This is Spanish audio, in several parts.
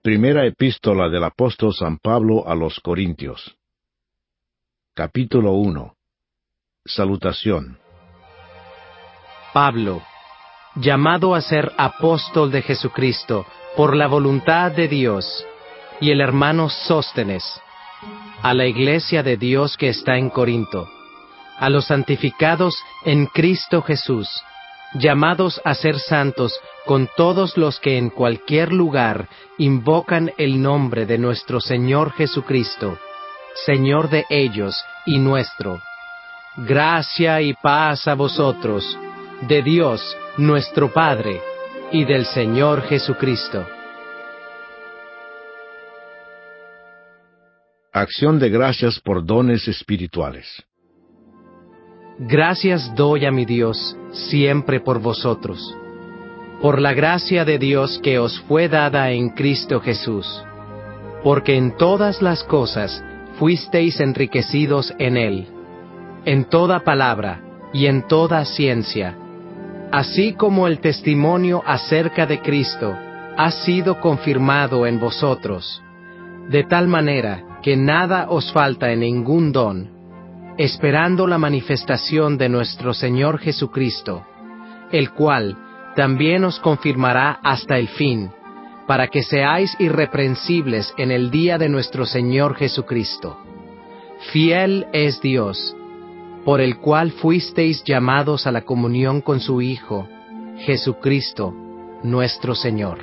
Primera epístola del apóstol San Pablo a los Corintios. Capítulo 1. Salutación. Pablo, llamado a ser apóstol de Jesucristo por la voluntad de Dios, y el hermano Sóstenes, a la iglesia de Dios que está en Corinto, a los santificados en Cristo Jesús, llamados a ser santos con todos los que en cualquier lugar invocan el nombre de nuestro Señor Jesucristo, Señor de ellos y nuestro. Gracia y paz a vosotros, de Dios nuestro Padre, y del Señor Jesucristo. Acción de gracias por dones espirituales. Gracias doy a mi Dios siempre por vosotros, por la gracia de Dios que os fue dada en Cristo Jesús, porque en todas las cosas fuisteis enriquecidos en Él, en toda palabra y en toda ciencia, así como el testimonio acerca de Cristo ha sido confirmado en vosotros, de tal manera que nada os falta en ningún don, esperando la manifestación de nuestro Señor Jesucristo, el cual también os confirmará hasta el fin, para que seáis irreprensibles en el día de nuestro Señor Jesucristo. Fiel es Dios, por el cual fuisteis llamados a la comunión con su Hijo, Jesucristo, nuestro Señor.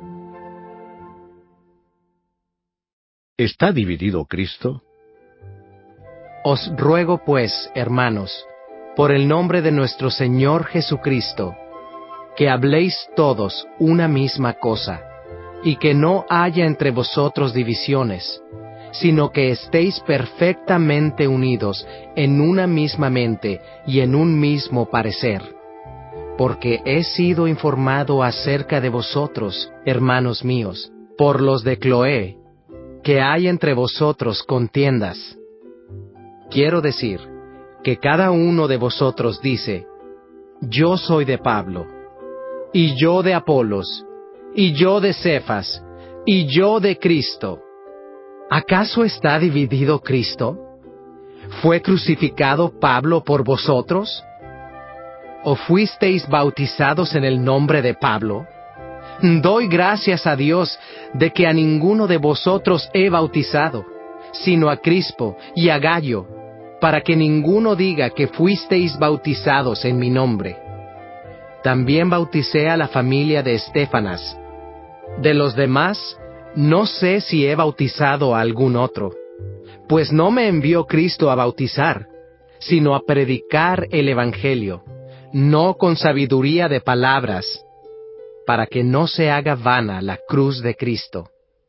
¿Está dividido Cristo? Os ruego pues, hermanos, por el nombre de nuestro Señor Jesucristo, que habléis todos una misma cosa, y que no haya entre vosotros divisiones, sino que estéis perfectamente unidos en una misma mente y en un mismo parecer. Porque he sido informado acerca de vosotros, hermanos míos, por los de Cloé, que hay entre vosotros contiendas. Quiero decir, que cada uno de vosotros dice, yo soy de Pablo, y yo de Apolos, y yo de Cefas, y yo de Cristo. ¿Acaso está dividido Cristo? ¿Fue crucificado Pablo por vosotros? ¿O fuisteis bautizados en el nombre de Pablo? Doy gracias a Dios de que a ninguno de vosotros he bautizado, sino a Crispo y a Gayo, para que ninguno diga que fuisteis bautizados en mi nombre. También bauticé a la familia de Estéfanas. De los demás, no sé si he bautizado a algún otro, pues no me envió Cristo a bautizar, sino a predicar el Evangelio, no con sabiduría de palabras, para que no se haga vana la cruz de Cristo.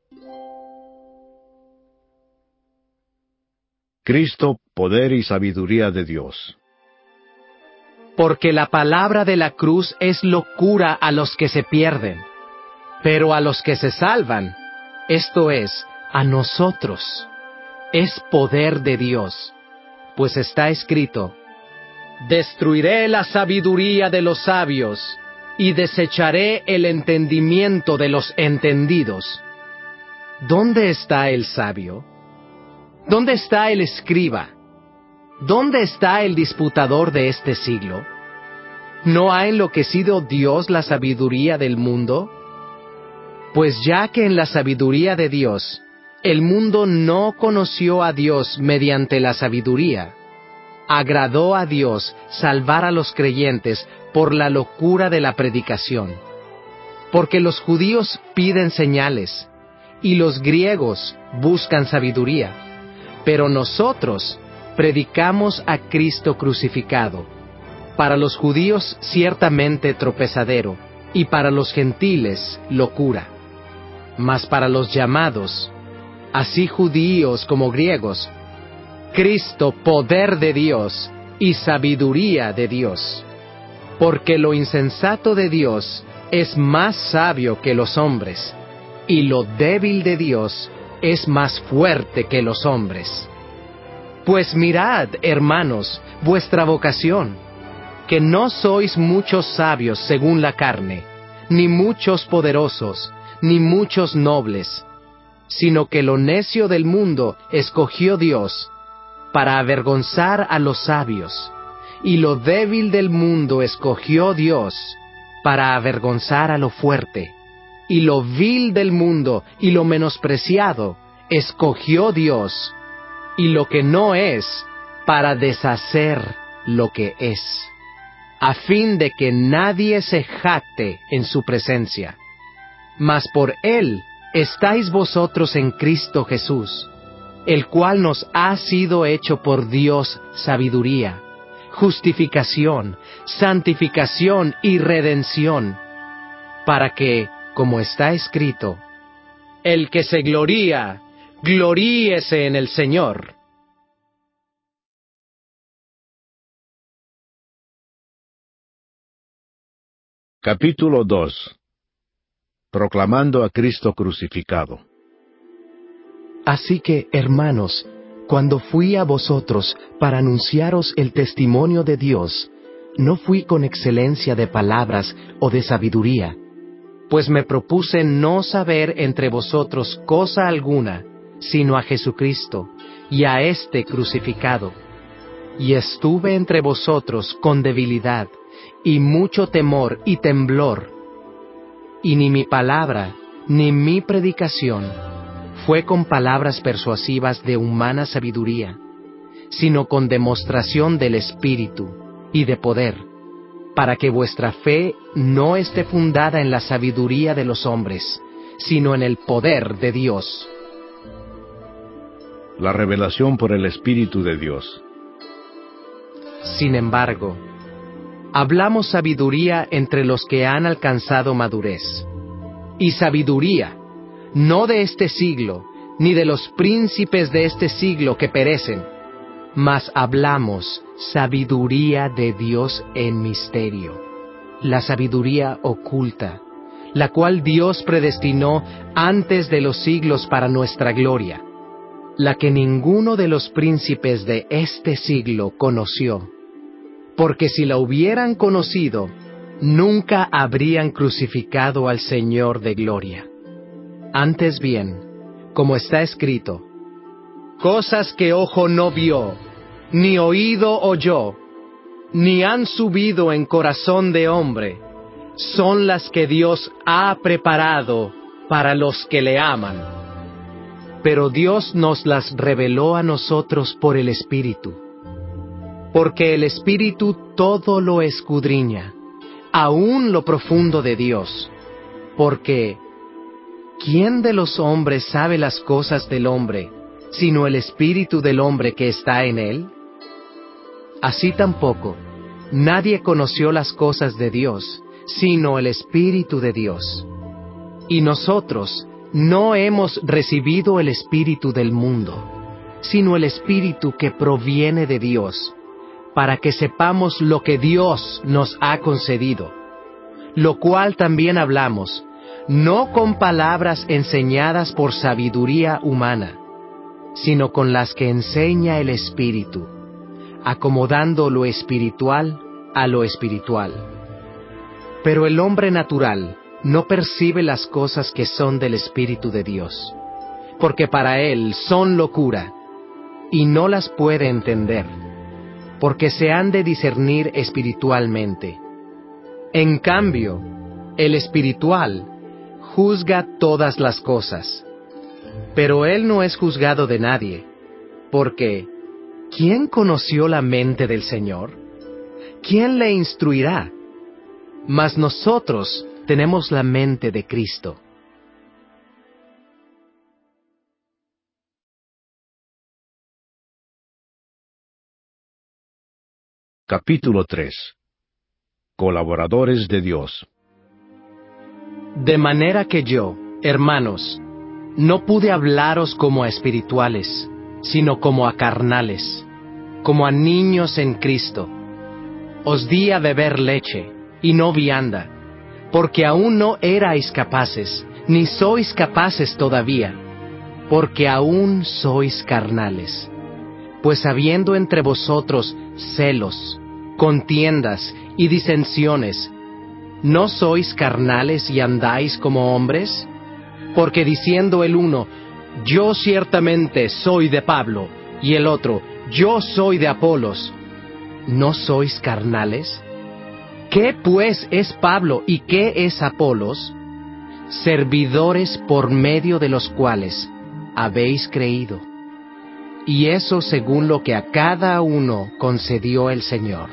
Cristo, poder y sabiduría de Dios. Porque la palabra de la cruz es locura a los que se pierden, pero a los que se salvan, esto es, a nosotros, es poder de Dios, pues está escrito, destruiré la sabiduría de los sabios, y desecharé el entendimiento de los entendidos. ¿Dónde está el sabio? ¿Dónde está el escriba? ¿Dónde está el disputador de este siglo? ¿No ha enloquecido Dios la sabiduría del mundo? Pues ya que en la sabiduría de Dios, el mundo no conoció a Dios mediante la sabiduría, agradó a Dios salvar a los creyentes por la locura de la predicación. Porque los judíos piden señales, y los griegos buscan sabiduría. Pero nosotros predicamos a Cristo crucificado, para los judíos ciertamente tropezadero, y para los gentiles locura. Mas para los llamados, así judíos como griegos, Cristo poder de Dios y sabiduría de Dios. Porque lo insensato de Dios es más sabio que los hombres, y lo débil de Dios es más fuerte que los hombres. Pues mirad, hermanos, vuestra vocación, que no sois muchos sabios según la carne, ni muchos poderosos, ni muchos nobles, sino que lo necio del mundo escogió Dios, para avergonzar a los sabios, y lo débil del mundo escogió Dios, para avergonzar a lo fuerte, y lo vil del mundo y lo menospreciado escogió Dios, y lo que no es, para deshacer lo que es, a fin de que nadie se jacte en su presencia. Mas por él estáis vosotros en Cristo Jesús, el cual nos ha sido hecho por Dios sabiduría, justificación, santificación y redención, para que, como está escrito, el que se gloría, gloríese en el Señor. Capítulo 2. Proclamando a Cristo crucificado. Así que, hermanos, cuando fui a vosotros para anunciaros el testimonio de Dios, no fui con excelencia de palabras o de sabiduría, Pues me propuse no saber entre vosotros cosa alguna, sino a Jesucristo, y a éste crucificado. Y estuve entre vosotros con debilidad, y mucho temor y temblor. Y ni mi palabra, ni mi predicación, fue con palabras persuasivas de humana sabiduría, sino con demostración del Espíritu y de poder, para que vuestra fe no esté fundada en la sabiduría de los hombres, sino en el poder de Dios. La revelación por el Espíritu de Dios. Sin embargo, hablamos sabiduría entre los que han alcanzado madurez. Y sabiduría, no de este siglo, ni de los príncipes de este siglo que perecen, mas hablamos sabiduría de Dios en misterio, la sabiduría oculta, la cual Dios predestinó antes de los siglos para nuestra gloria, la que ninguno de los príncipes de este siglo conoció, porque si la hubieran conocido, nunca habrían crucificado al Señor de gloria. Antes bien, como está escrito, cosas que ojo no vio, ni oído oyó, ni han subido en corazón de hombre, son las que Dios ha preparado para los que le aman. Pero Dios nos las reveló a nosotros por el Espíritu, porque el Espíritu todo lo escudriña, aún lo profundo de Dios, porque ¿quién de los hombres sabe las cosas del hombre, sino el espíritu del hombre que está en él? Así tampoco, nadie conoció las cosas de Dios, sino el Espíritu de Dios. Y nosotros no hemos recibido el espíritu del mundo, sino el Espíritu que proviene de Dios, para que sepamos lo que Dios nos ha concedido, lo cual también hablamos, no con palabras enseñadas por sabiduría humana, sino con las que enseña el Espíritu, acomodando lo espiritual a lo espiritual. Pero el hombre natural no percibe las cosas que son del Espíritu de Dios, porque para él son locura, y no las puede entender, porque se han de discernir espiritualmente. En cambio, el espiritual juzga todas las cosas, pero él no es juzgado de nadie, porque ¿quién conoció la mente del Señor? ¿Quién le instruirá? Mas nosotros tenemos la mente de Cristo. Capítulo 3. Colaboradores de Dios. De manera que yo, hermanos, no pude hablaros como a espirituales, sino como a carnales, como a niños en Cristo. Os di a beber leche, y no vianda, porque aún no erais capaces, ni sois capaces todavía, porque aún sois carnales. Pues habiendo entre vosotros celos, contiendas y disensiones, ¿no sois carnales y andáis como hombres? Porque diciendo el uno, yo ciertamente soy de Pablo, y el otro, yo soy de Apolos, ¿no sois carnales? ¿Qué pues es Pablo y qué es Apolos? Servidores por medio de los cuales habéis creído. Y eso según lo que a cada uno concedió el Señor.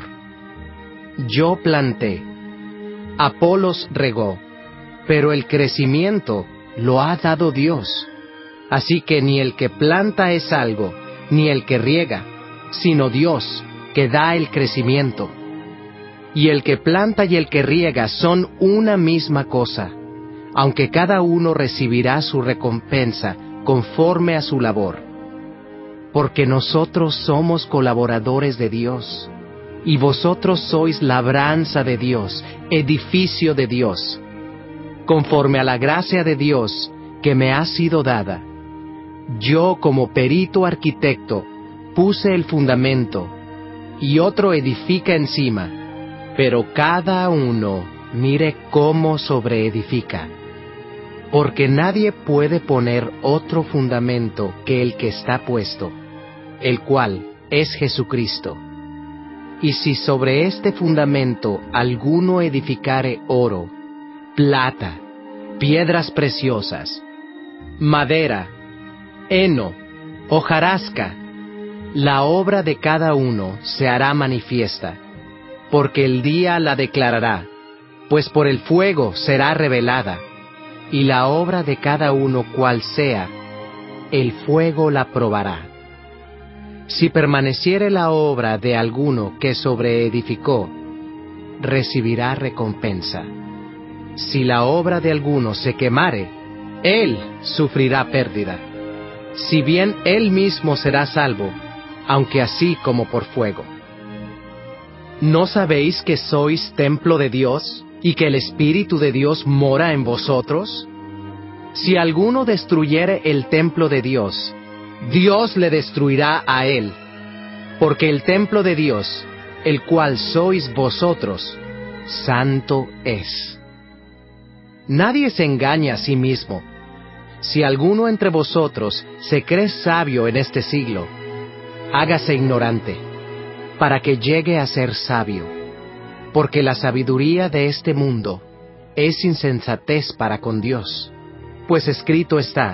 Yo planté, Apolos regó, pero el crecimiento lo ha dado Dios. Así que ni el que planta es algo, ni el que riega, sino Dios, que da el crecimiento. Y el que planta y el que riega son una misma cosa, aunque cada uno recibirá su recompensa conforme a su labor. Porque nosotros somos colaboradores de Dios, y vosotros sois labranza de Dios, edificio de Dios. Conforme a la gracia de Dios que me ha sido dada, yo como perito arquitecto puse el fundamento, y otro edifica encima, pero cada uno mire cómo sobreedifica. Porque nadie puede poner otro fundamento que el que está puesto, el cual es Jesucristo. Y si sobre este fundamento alguno edificare oro, plata, piedras preciosas, madera, heno, hojarasca, la obra de cada uno se hará manifiesta, porque el día la declarará, pues por el fuego será revelada, y la obra de cada uno cual sea, el fuego la probará. Si permaneciere la obra de alguno que sobreedificó, recibirá recompensa. Si la obra de alguno se quemare, él sufrirá pérdida. Si bien él mismo será salvo, aunque así como por fuego. ¿No sabéis que sois templo de Dios, y que el Espíritu de Dios mora en vosotros? Si alguno destruyere el templo de Dios, Dios le destruirá a él, porque el templo de Dios, el cual sois vosotros, santo es. Nadie se engaña a sí mismo. Si alguno entre vosotros se cree sabio en este siglo, hágase ignorante, para que llegue a ser sabio, porque la sabiduría de este mundo es insensatez para con Dios, pues escrito está,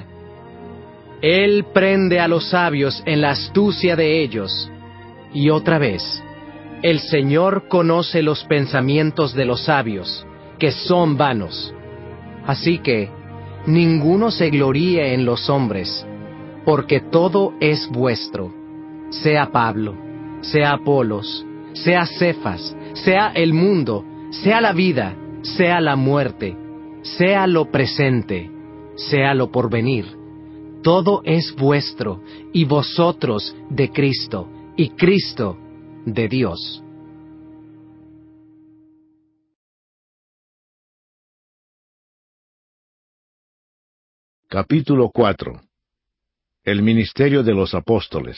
Él prende a los sabios en la astucia de ellos. Y otra vez, el Señor conoce los pensamientos de los sabios, que son vanos. Así que, ninguno se gloríe en los hombres, porque todo es vuestro, sea Pablo, sea Apolos, sea Cefas, sea el mundo, sea la vida, sea la muerte, sea lo presente, sea lo porvenir. Todo es vuestro, y vosotros de Cristo, y Cristo de Dios. Capítulo 4. El ministerio de los apóstoles.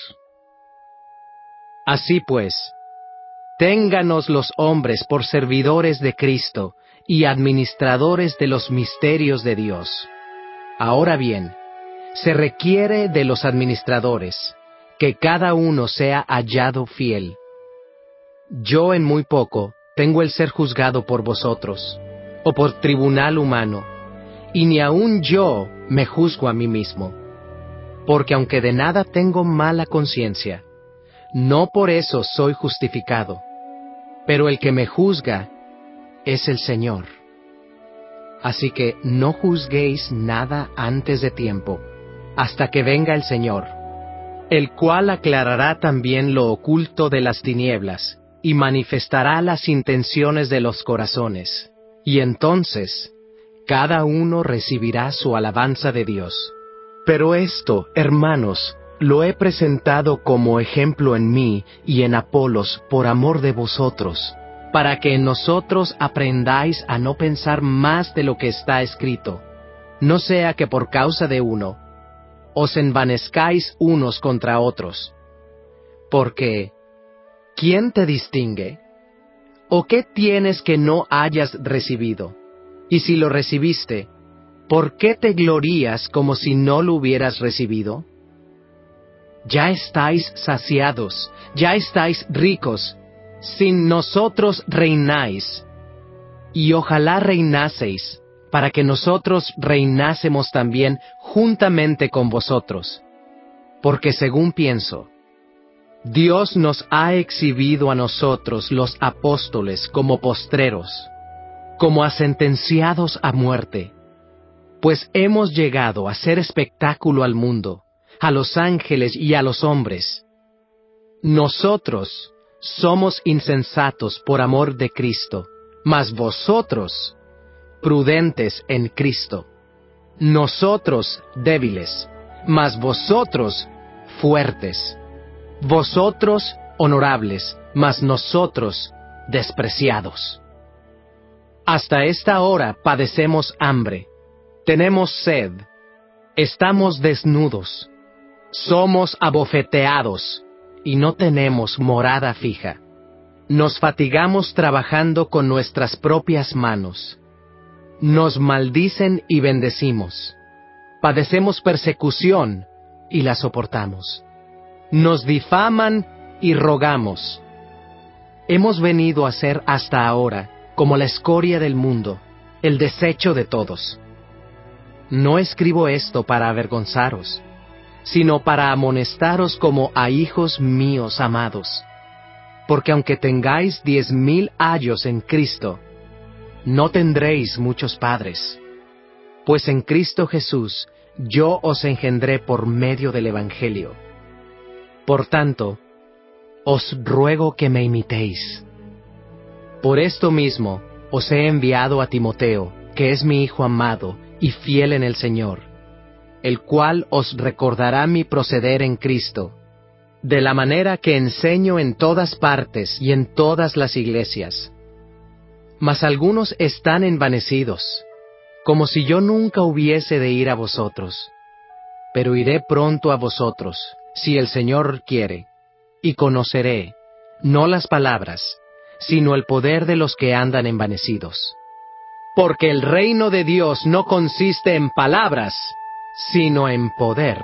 Así pues, ténganos los hombres por servidores de Cristo y administradores de los misterios de Dios. Ahora bien, se requiere de los administradores, que cada uno sea hallado fiel. Yo en muy poco tengo el ser juzgado por vosotros, o por tribunal humano, y ni aun yo me juzgo a mí mismo, porque aunque de nada tengo mala conciencia, no por eso soy justificado, pero el que me juzga es el Señor. Así que no juzguéis nada antes de tiempo, hasta que venga el Señor, el cual aclarará también lo oculto de las tinieblas, y manifestará las intenciones de los corazones, y entonces cada uno recibirá su alabanza de Dios. Pero esto, hermanos, lo he presentado como ejemplo en mí y en Apolos por amor de vosotros, para que en nosotros aprendáis a no pensar más de lo que está escrito, no sea que por causa de uno os envanezcáis unos contra otros. Porque, ¿quién te distingue? ¿O qué tienes que no hayas recibido? Y si lo recibiste, ¿por qué te glorías como si no lo hubieras recibido? Ya estáis saciados, ya estáis ricos, sin nosotros reináis. Y ojalá reinaseis, para que nosotros reinásemos también juntamente con vosotros. Porque según pienso, Dios nos ha exhibido a nosotros los apóstoles como postreros, como a sentenciados a muerte, pues hemos llegado a ser espectáculo al mundo, a los ángeles y a los hombres. Nosotros somos insensatos por amor de Cristo, mas vosotros, prudentes en Cristo. Nosotros, débiles, mas vosotros, fuertes. Vosotros, honorables, mas nosotros, despreciados. Hasta esta hora padecemos hambre, tenemos sed, estamos desnudos, somos abofeteados y no tenemos morada fija. Nos fatigamos trabajando con nuestras propias manos. Nos maldicen y bendecimos. Padecemos persecución y la soportamos. Nos difaman y rogamos. Hemos venido a ser hasta ahora como la escoria del mundo, el desecho de todos. No escribo esto para avergonzaros, sino para amonestaros como a hijos míos amados. Porque aunque tengáis 10,000 ayos en Cristo, no tendréis muchos padres. Pues en Cristo Jesús yo os engendré por medio del Evangelio. Por tanto, os ruego que me imitéis. Por esto mismo os he enviado a Timoteo, que es mi hijo amado y fiel en el Señor, el cual os recordará mi proceder en Cristo, de la manera que enseño en todas partes y en todas las iglesias. Mas algunos están envanecidos, como si yo nunca hubiese de ir a vosotros. Pero iré pronto a vosotros, si el Señor quiere, y conoceré, no las palabras, sino el poder de los que andan envanecidos. Porque el reino de Dios no consiste en palabras, sino en poder.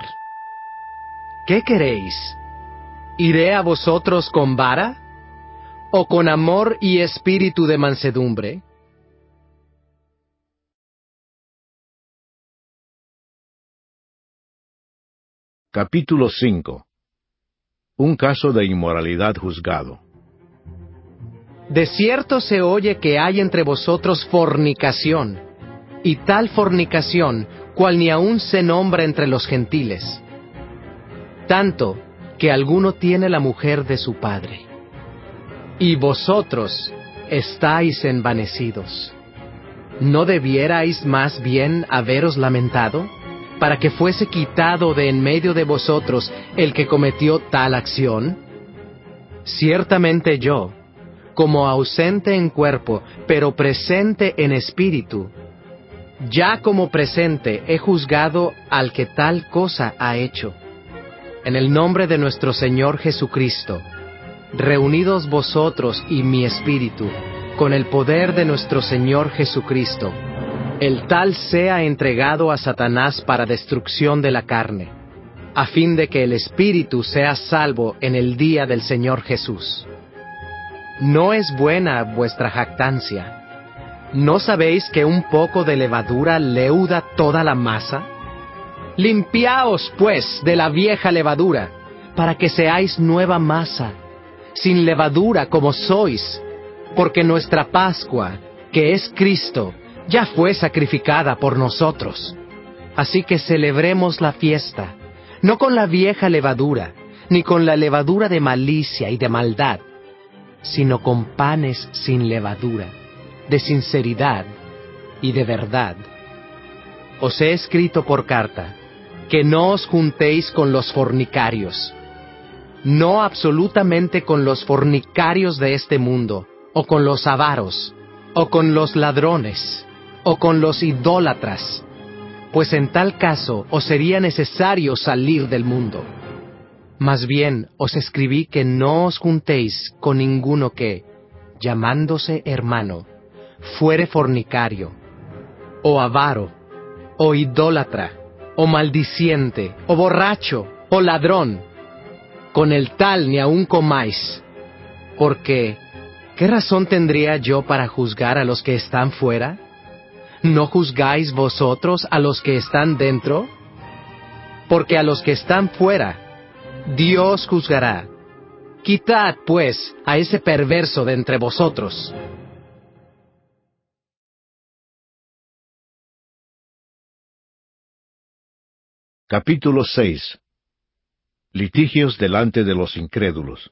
¿Qué queréis? ¿Iré a vosotros con vara? ¿O con amor y espíritu de mansedumbre? Capítulo 5. Un caso de inmoralidad juzgado. De cierto se oye que hay entre vosotros fornicación, y tal fornicación cual ni aun se nombra entre los gentiles, tanto que alguno tiene la mujer de su padre. Y vosotros estáis envanecidos. ¿No debierais más bien haberos lamentado, para que fuese quitado de en medio de vosotros el que cometió tal acción? Ciertamente yo, como ausente en cuerpo, pero presente en espíritu, ya como presente he juzgado al que tal cosa ha hecho. En el nombre de nuestro Señor Jesucristo, reunidos vosotros y mi espíritu, con el poder de nuestro Señor Jesucristo, el tal sea entregado a Satanás para destrucción de la carne, a fin de que el espíritu sea salvo en el día del Señor Jesús. ¿No es buena vuestra jactancia? ¿No sabéis que un poco de levadura leuda toda la masa? Limpiaos, pues, de la vieja levadura, para que seáis nueva masa, sin levadura como sois, porque nuestra Pascua, que es Cristo, ya fue sacrificada por nosotros. Así que celebremos la fiesta, no con la vieja levadura, ni con la levadura de malicia y de maldad, sino con panes sin levadura, de sinceridad y de verdad. Os he escrito por carta, que no os juntéis con los fornicarios, no absolutamente con los fornicarios de este mundo, o con los avaros, o con los ladrones, o con los idólatras, pues en tal caso os sería necesario salir del mundo. Más bien os escribí que no os juntéis con ninguno que, llamándose hermano, fuere fornicario, o avaro, o idólatra, o maldiciente, o borracho, o ladrón. Con el tal ni aun comáis. Porque, ¿qué razón tendría yo para juzgar a los que están fuera? ¿No juzgáis vosotros a los que están dentro? Porque a los que están fuera, Dios juzgará. Quitad, pues, a ese perverso de entre vosotros. Capítulo 6. Litigios delante de los incrédulos.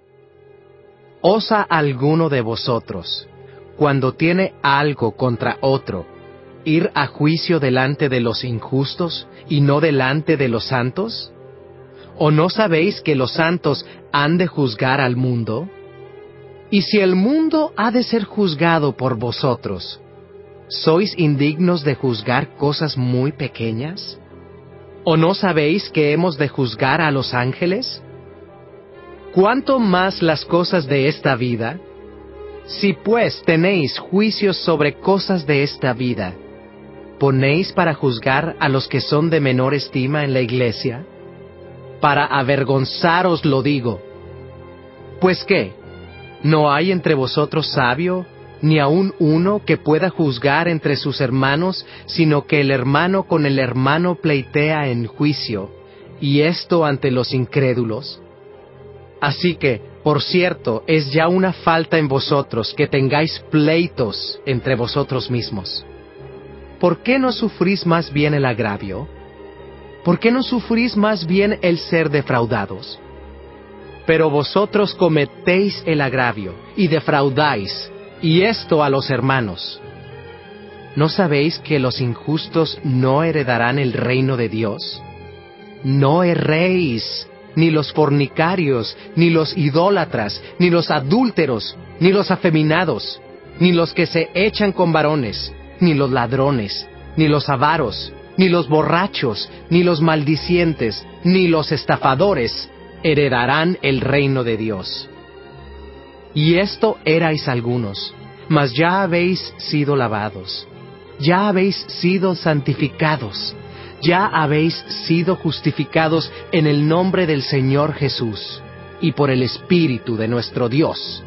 ¿Osa alguno de vosotros, cuando tiene algo contra otro, ir a juicio delante de los injustos y no delante de los santos? ¿O no sabéis que los santos han de juzgar al mundo? Y si el mundo ha de ser juzgado por vosotros, ¿sois indignos de juzgar cosas muy pequeñas? ¿O no sabéis que hemos de juzgar a los ángeles? ¿Cuánto más las cosas de esta vida? Si pues tenéis juicios sobre cosas de esta vida, ¿ponéis para juzgar a los que son de menor estima en la iglesia? Para avergonzaros lo digo. ¿Pues qué? ¿No hay entre vosotros sabio, ni aun uno que pueda juzgar entre sus hermanos, sino que el hermano con el hermano pleitea en juicio, y esto ante los incrédulos? Así que, por cierto, es ya una falta en vosotros que tengáis pleitos entre vosotros mismos. ¿Por qué no sufrís más bien el agravio? ¿Por qué no sufrís más bien el ser defraudados? Pero vosotros cometéis el agravio y defraudáis, y esto a los hermanos. ¿No sabéis que los injustos no heredarán el reino de Dios? No erréis, ni los fornicarios, ni los idólatras, ni los adúlteros, ni los afeminados, ni los que se echan con varones, ni los ladrones, ni los avaros, ni los borrachos, ni los maldicientes, ni los estafadores heredarán el reino de Dios. Y esto erais algunos, mas ya habéis sido lavados, ya habéis sido santificados, ya habéis sido justificados en el nombre del Señor Jesús, y por el Espíritu de nuestro Dios.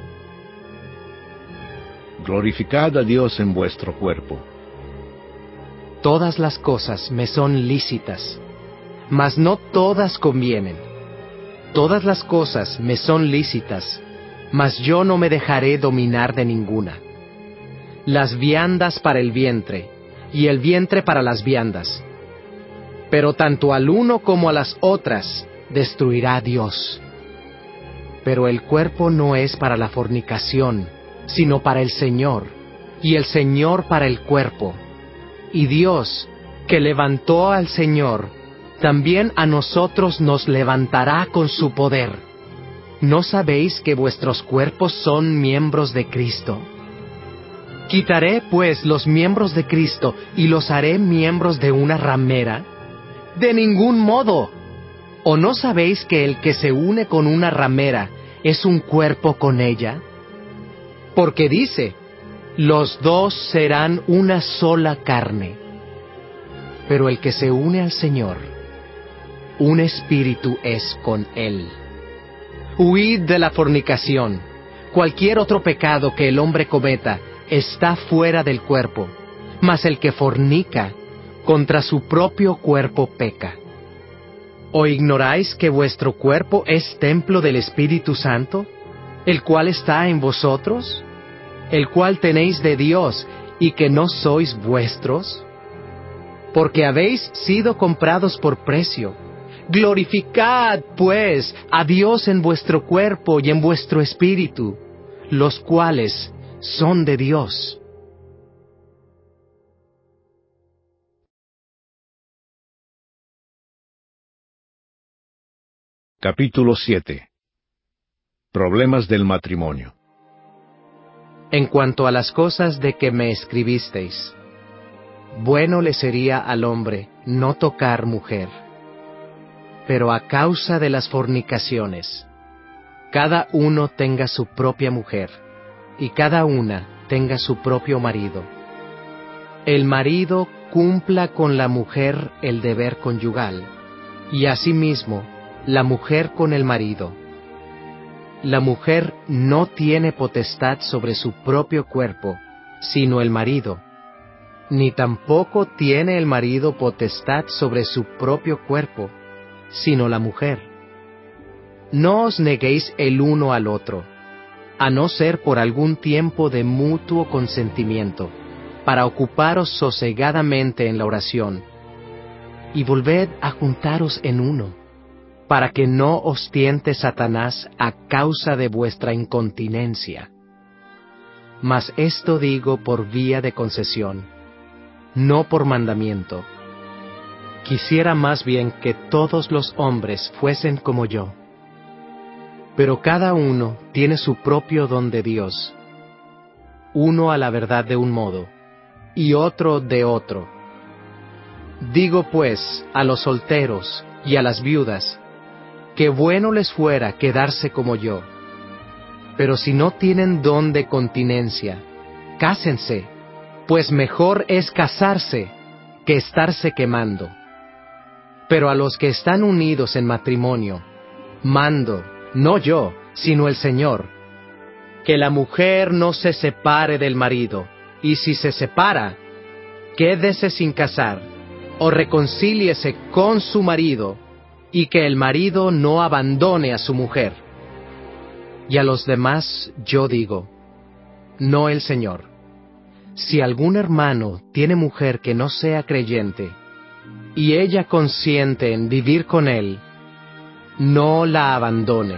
Glorificad a Dios en vuestro cuerpo. Todas las cosas me son lícitas, mas no todas convienen. Todas las cosas me son lícitas, mas yo no me dejaré dominar de ninguna. Las viandas para el vientre, y el vientre para las viandas. Pero tanto al uno como a las otras destruirá Dios. Pero el cuerpo no es para la fornicación, sino para el Señor, y el Señor para el cuerpo. Y Dios, que levantó al Señor, también a nosotros nos levantará con su poder. ¿No sabéis que vuestros cuerpos son miembros de Cristo? ¿Quitaré, pues, los miembros de Cristo y los haré miembros de una ramera? ¡De ningún modo! ¿O no sabéis que el que se une con una ramera es un cuerpo con ella? Porque dice, los dos serán una sola carne. Pero el que se une al Señor, un espíritu es con él. Huid de la fornicación. Cualquier otro pecado que el hombre cometa está fuera del cuerpo, mas el que fornica contra su propio cuerpo peca. ¿O ignoráis que vuestro cuerpo es templo del Espíritu Santo, el cual está en vosotros, el cual tenéis de Dios, y que no sois vuestros? Porque habéis sido comprados por precio. Glorificad, pues, a Dios en vuestro cuerpo y en vuestro espíritu, los cuales son de Dios. Capítulo 7. Problemas del matrimonio. En cuanto a las cosas de que me escribisteis, bueno le sería al hombre no tocar mujer. Pero a causa de las fornicaciones, cada uno tenga su propia mujer, y cada una tenga su propio marido. el marido cumpla con la mujer el deber conyugal, y asimismo la mujer con el marido. La mujer no tiene potestad sobre su propio cuerpo, sino el marido, ni tampoco tiene el marido potestad sobre su propio cuerpo, sino la mujer. No os neguéis el uno al otro, a no ser por algún tiempo de mutuo consentimiento, para ocuparos sosegadamente en la oración, y volved a juntaros en uno, para que no os tiente Satanás a causa de vuestra incontinencia. Mas esto digo por vía de concesión, no por mandamiento. Quisiera más bien que todos los hombres fuesen como yo. Pero cada uno tiene su propio don de Dios, uno a la verdad de un modo, y otro de otro. Digo pues a los solteros y a las viudas, que bueno les fuera quedarse como yo. Pero si no tienen don de continencia, cásense, pues mejor es casarse que estarse quemando. Pero a los que están unidos en matrimonio, mando, no yo, sino el Señor, que la mujer no se separe del marido, y si se separa, quédese sin casar, o reconcíliese con su marido, y que el marido no abandone a su mujer. Y a los demás yo digo, no el Señor: si algún hermano tiene mujer que no sea creyente, y ella consiente en vivir con él, no la abandone.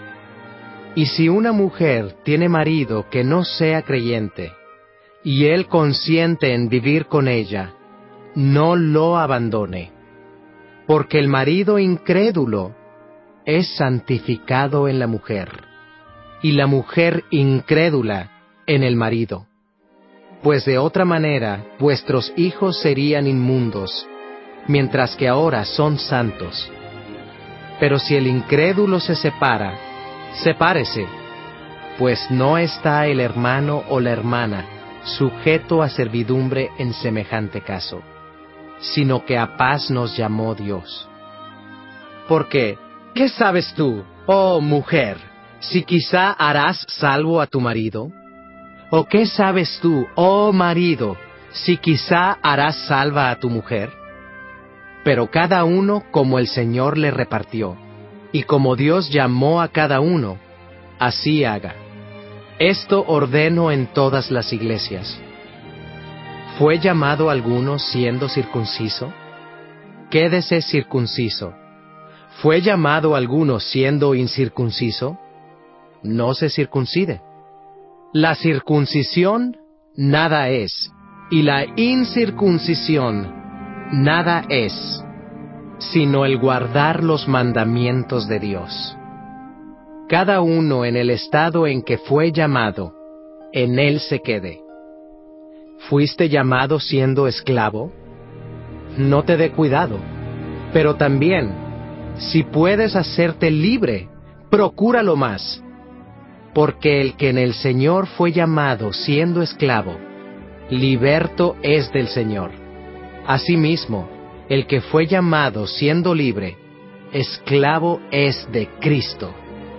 Y si una mujer tiene marido que no sea creyente, y él consiente en vivir con ella, no lo abandone, porque el marido incrédulo es santificado en la mujer, y la mujer incrédula en el marido. Pues de otra manera vuestros hijos serían inmundos, mientras que ahora son santos. Pero si el incrédulo se separa, sepárese, pues no está el hermano o la hermana sujeto a servidumbre en semejante caso, sino que a paz nos llamó Dios. Porque, ¿qué sabes tú, oh mujer, si quizá harás salvo a tu marido? ¿O qué sabes tú, oh marido, si quizá harás salva a tu mujer? Pero cada uno como el Señor le repartió, y como Dios llamó a cada uno, así haga. Esto ordeno en todas las iglesias. ¿Fue llamado alguno siendo circunciso? Quédese circunciso. ¿Fue llamado alguno siendo incircunciso? No se circuncide. La circuncisión nada es, y la incircuncisión nada es, sino el guardar los mandamientos de Dios. Cada uno en el estado en que fue llamado, en él se quede. ¿Fuiste llamado siendo esclavo? No te dé cuidado, pero también, si puedes hacerte libre, procúralo más, porque el que en el Señor fue llamado siendo esclavo, liberto es del Señor. Asimismo, el que fue llamado siendo libre, esclavo es de Cristo.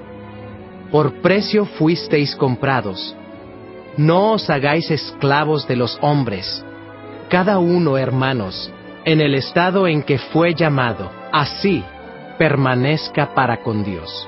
Por precio fuisteis comprados. No os hagáis esclavos de los hombres. Cada uno, hermanos, en el estado en que fue llamado, así permanezca para con Dios.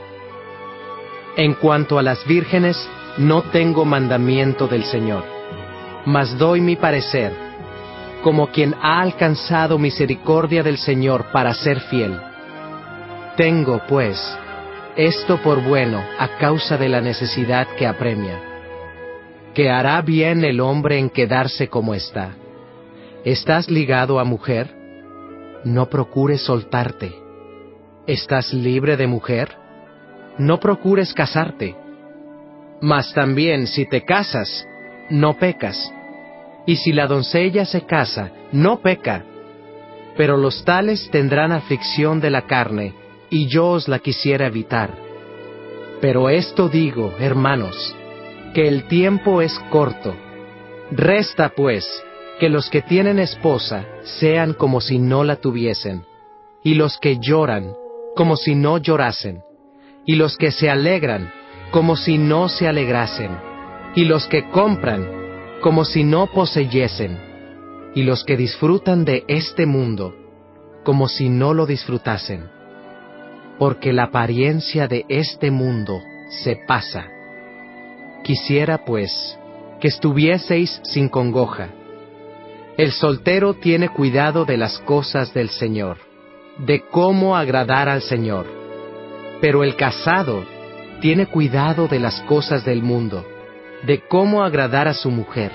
En cuanto a las vírgenes, no tengo mandamiento del Señor, mas doy mi parecer, como quien ha alcanzado misericordia del Señor para ser fiel. Tengo, pues, esto por bueno a causa de la necesidad que apremia, que hará bien el hombre en quedarse como está. ¿Estás ligado a mujer? No procures soltarte. ¿Estás libre de mujer? No procures casarte. Mas también si te casas, no pecas. Y si la doncella se casa, no peca. Pero los tales tendrán aflicción de la carne, y yo os la quisiera evitar. Pero esto digo, hermanos, que el tiempo es corto. Resta, pues, que los que tienen esposa sean como si no la tuviesen, y los que lloran como si no llorasen, y los que se alegran como si no se alegrasen, y los que compran como si no poseyesen, y los que disfrutan de este mundo como si no lo disfrutasen. Porque la apariencia de este mundo se pasa. Quisiera, pues, que estuvieseis sin congoja. El soltero tiene cuidado de las cosas del Señor, de cómo agradar al Señor. Pero el casado tiene cuidado de las cosas del mundo, de cómo agradar a su mujer.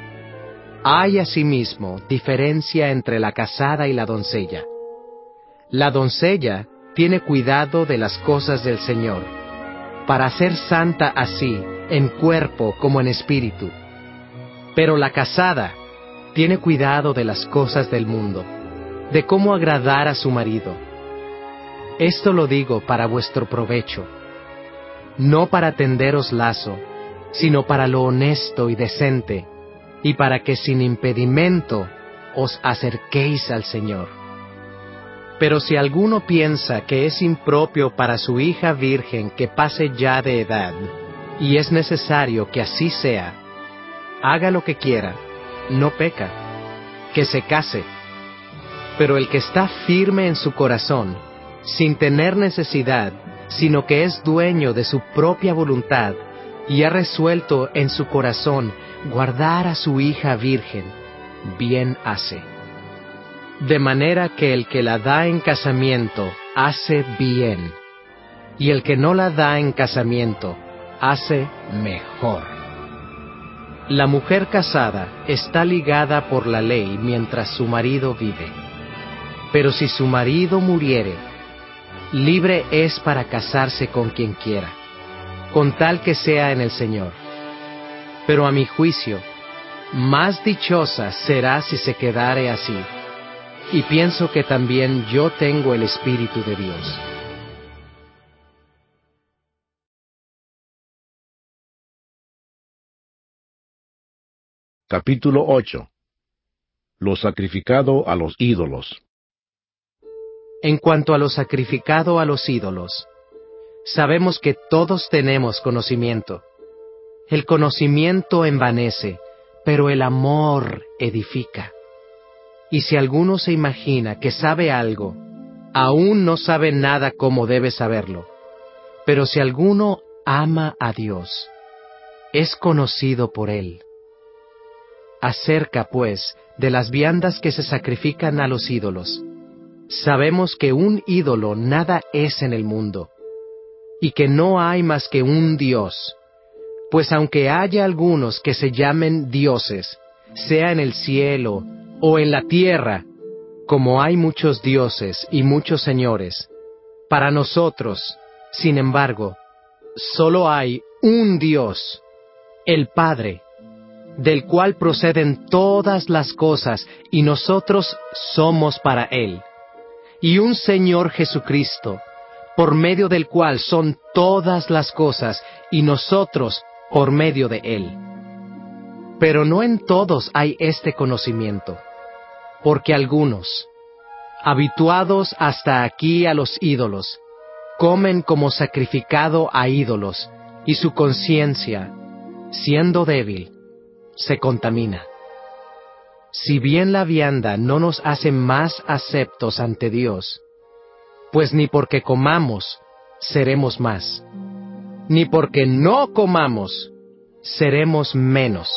Hay asimismo diferencia entre la casada y la doncella. La doncella tiene cuidado de las cosas del Señor, para ser santa así, en cuerpo como en espíritu. Pero la casada tiene cuidado de las cosas del mundo, de cómo agradar a su marido. Esto lo digo para vuestro provecho, no para tenderos lazo, sino para lo honesto y decente, y para que sin impedimento os acerquéis al Señor. Pero si alguno piensa que es impropio para su hija virgen que pase ya de edad, y es necesario que así sea, haga lo que quiera, no peca, que se case. Pero el que está firme en su corazón, sin tener necesidad, sino que es dueño de su propia voluntad, y ha resuelto en su corazón guardar a su hija virgen, bien hace. De manera que el que la da en casamiento hace bien, y el que no la da en casamiento hace mejor. La mujer casada está ligada por la ley mientras su marido vive. Pero si su marido muriere, libre es para casarse con quien quiera, con tal que sea en el Señor. Pero a mi juicio, más dichosa será si se quedare así. Y pienso que también yo tengo el Espíritu de Dios. Capítulo 8. Lo sacrificado a los ídolos. En cuanto a lo sacrificado a los ídolos, sabemos que todos tenemos conocimiento. El conocimiento envanece, pero el amor edifica. Y si alguno se imagina que sabe algo, aún no sabe nada como debe saberlo. Pero si alguno ama a Dios, es conocido por Él. Acerca, pues, de las viandas que se sacrifican a los ídolos, sabemos que un ídolo nada es en el mundo, y que no hay más que un Dios. Pues aunque haya algunos que se llamen dioses, sea en el cielo o en la tierra, como hay muchos dioses y muchos señores, para nosotros, sin embargo, solo hay un Dios, el Padre, del cual proceden todas las cosas, y nosotros somos para Él, y un Señor Jesucristo, por medio del cual son todas las cosas, y nosotros por medio de Él. Pero no en todos hay este conocimiento, porque algunos, habituados hasta aquí a los ídolos, comen como sacrificado a ídolos, y su conciencia, siendo débil, se contamina. Si bien la vianda no nos hace más aceptos ante Dios, pues ni porque comamos seremos más, ni porque no comamos seremos menos.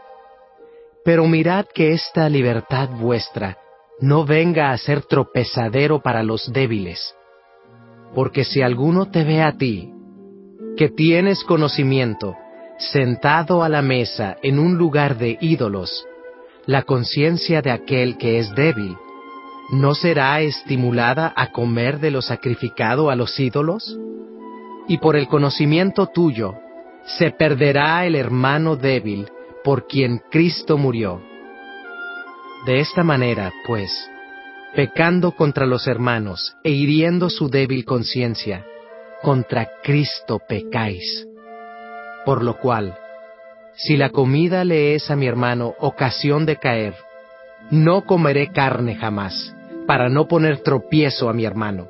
Pero mirad que esta libertad vuestra no venga a ser tropezadero para los débiles, porque si alguno te ve a ti, que tienes conocimiento, sentado a la mesa en un lugar de ídolos, la conciencia de aquel que es débil, ¿no será estimulada a comer de lo sacrificado a los ídolos? Y por el conocimiento tuyo, se perderá el hermano débil por quien Cristo murió. De esta manera, pues, pecando contra los hermanos e hiriendo su débil conciencia, contra Cristo pecáis. Por lo cual, si la comida le es a mi hermano ocasión de caer, no comeré carne jamás, para no poner tropiezo a mi hermano.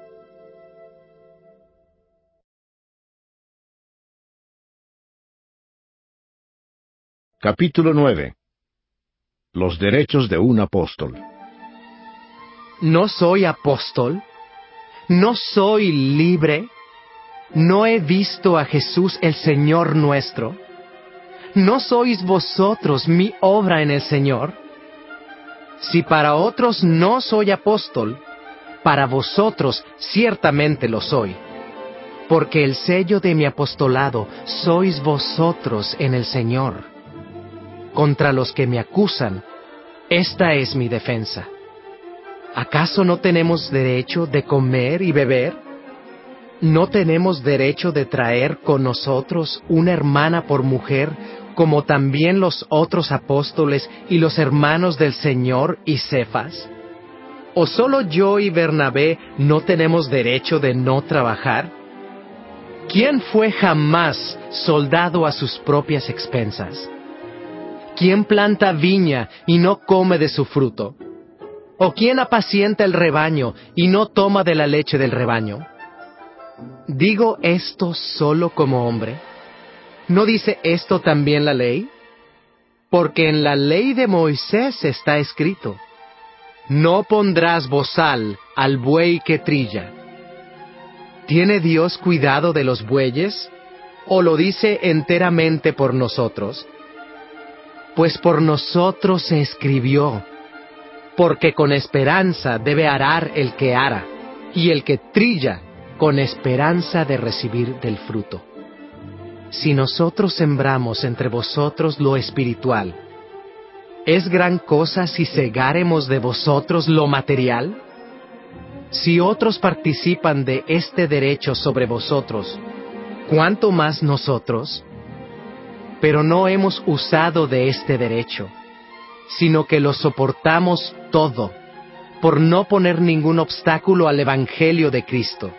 Capítulo 9. Los derechos de un apóstol. ¿No soy apóstol? ¿No soy libre? ¿No he visto a Jesús el Señor nuestro? ¿No sois vosotros mi obra en el Señor? Si para otros no soy apóstol, para vosotros ciertamente lo soy, porque el sello de mi apostolado sois vosotros en el Señor. Contra los que me acusan, esta es mi defensa. ¿Acaso no tenemos derecho de comer y beber? ¿No tenemos derecho de traer con nosotros una hermana por mujer, como también los otros apóstoles y los hermanos del Señor y Cefas? ¿O solo yo y Bernabé no tenemos derecho de no trabajar? ¿Quién fue jamás soldado a sus propias expensas? ¿Quién planta viña y no come de su fruto? ¿O quién apacienta el rebaño y no toma de la leche del rebaño? ¿Digo esto solo como hombre? ¿No dice esto también la ley? Porque en la ley de Moisés está escrito: no pondrás bozal al buey que trilla. ¿Tiene Dios cuidado de los bueyes? ¿O lo dice enteramente por nosotros? Pues por nosotros se escribió: porque con esperanza debe arar el que ara, y el que trilla con esperanza de recibir del fruto. Si nosotros sembramos entre vosotros lo espiritual, ¿es gran cosa si segáremos de vosotros lo material? Si otros participan de este derecho sobre vosotros, ¿cuánto más nosotros? Pero no hemos usado de este derecho, sino que lo soportamos todo, por no poner ningún obstáculo al Evangelio de Cristo.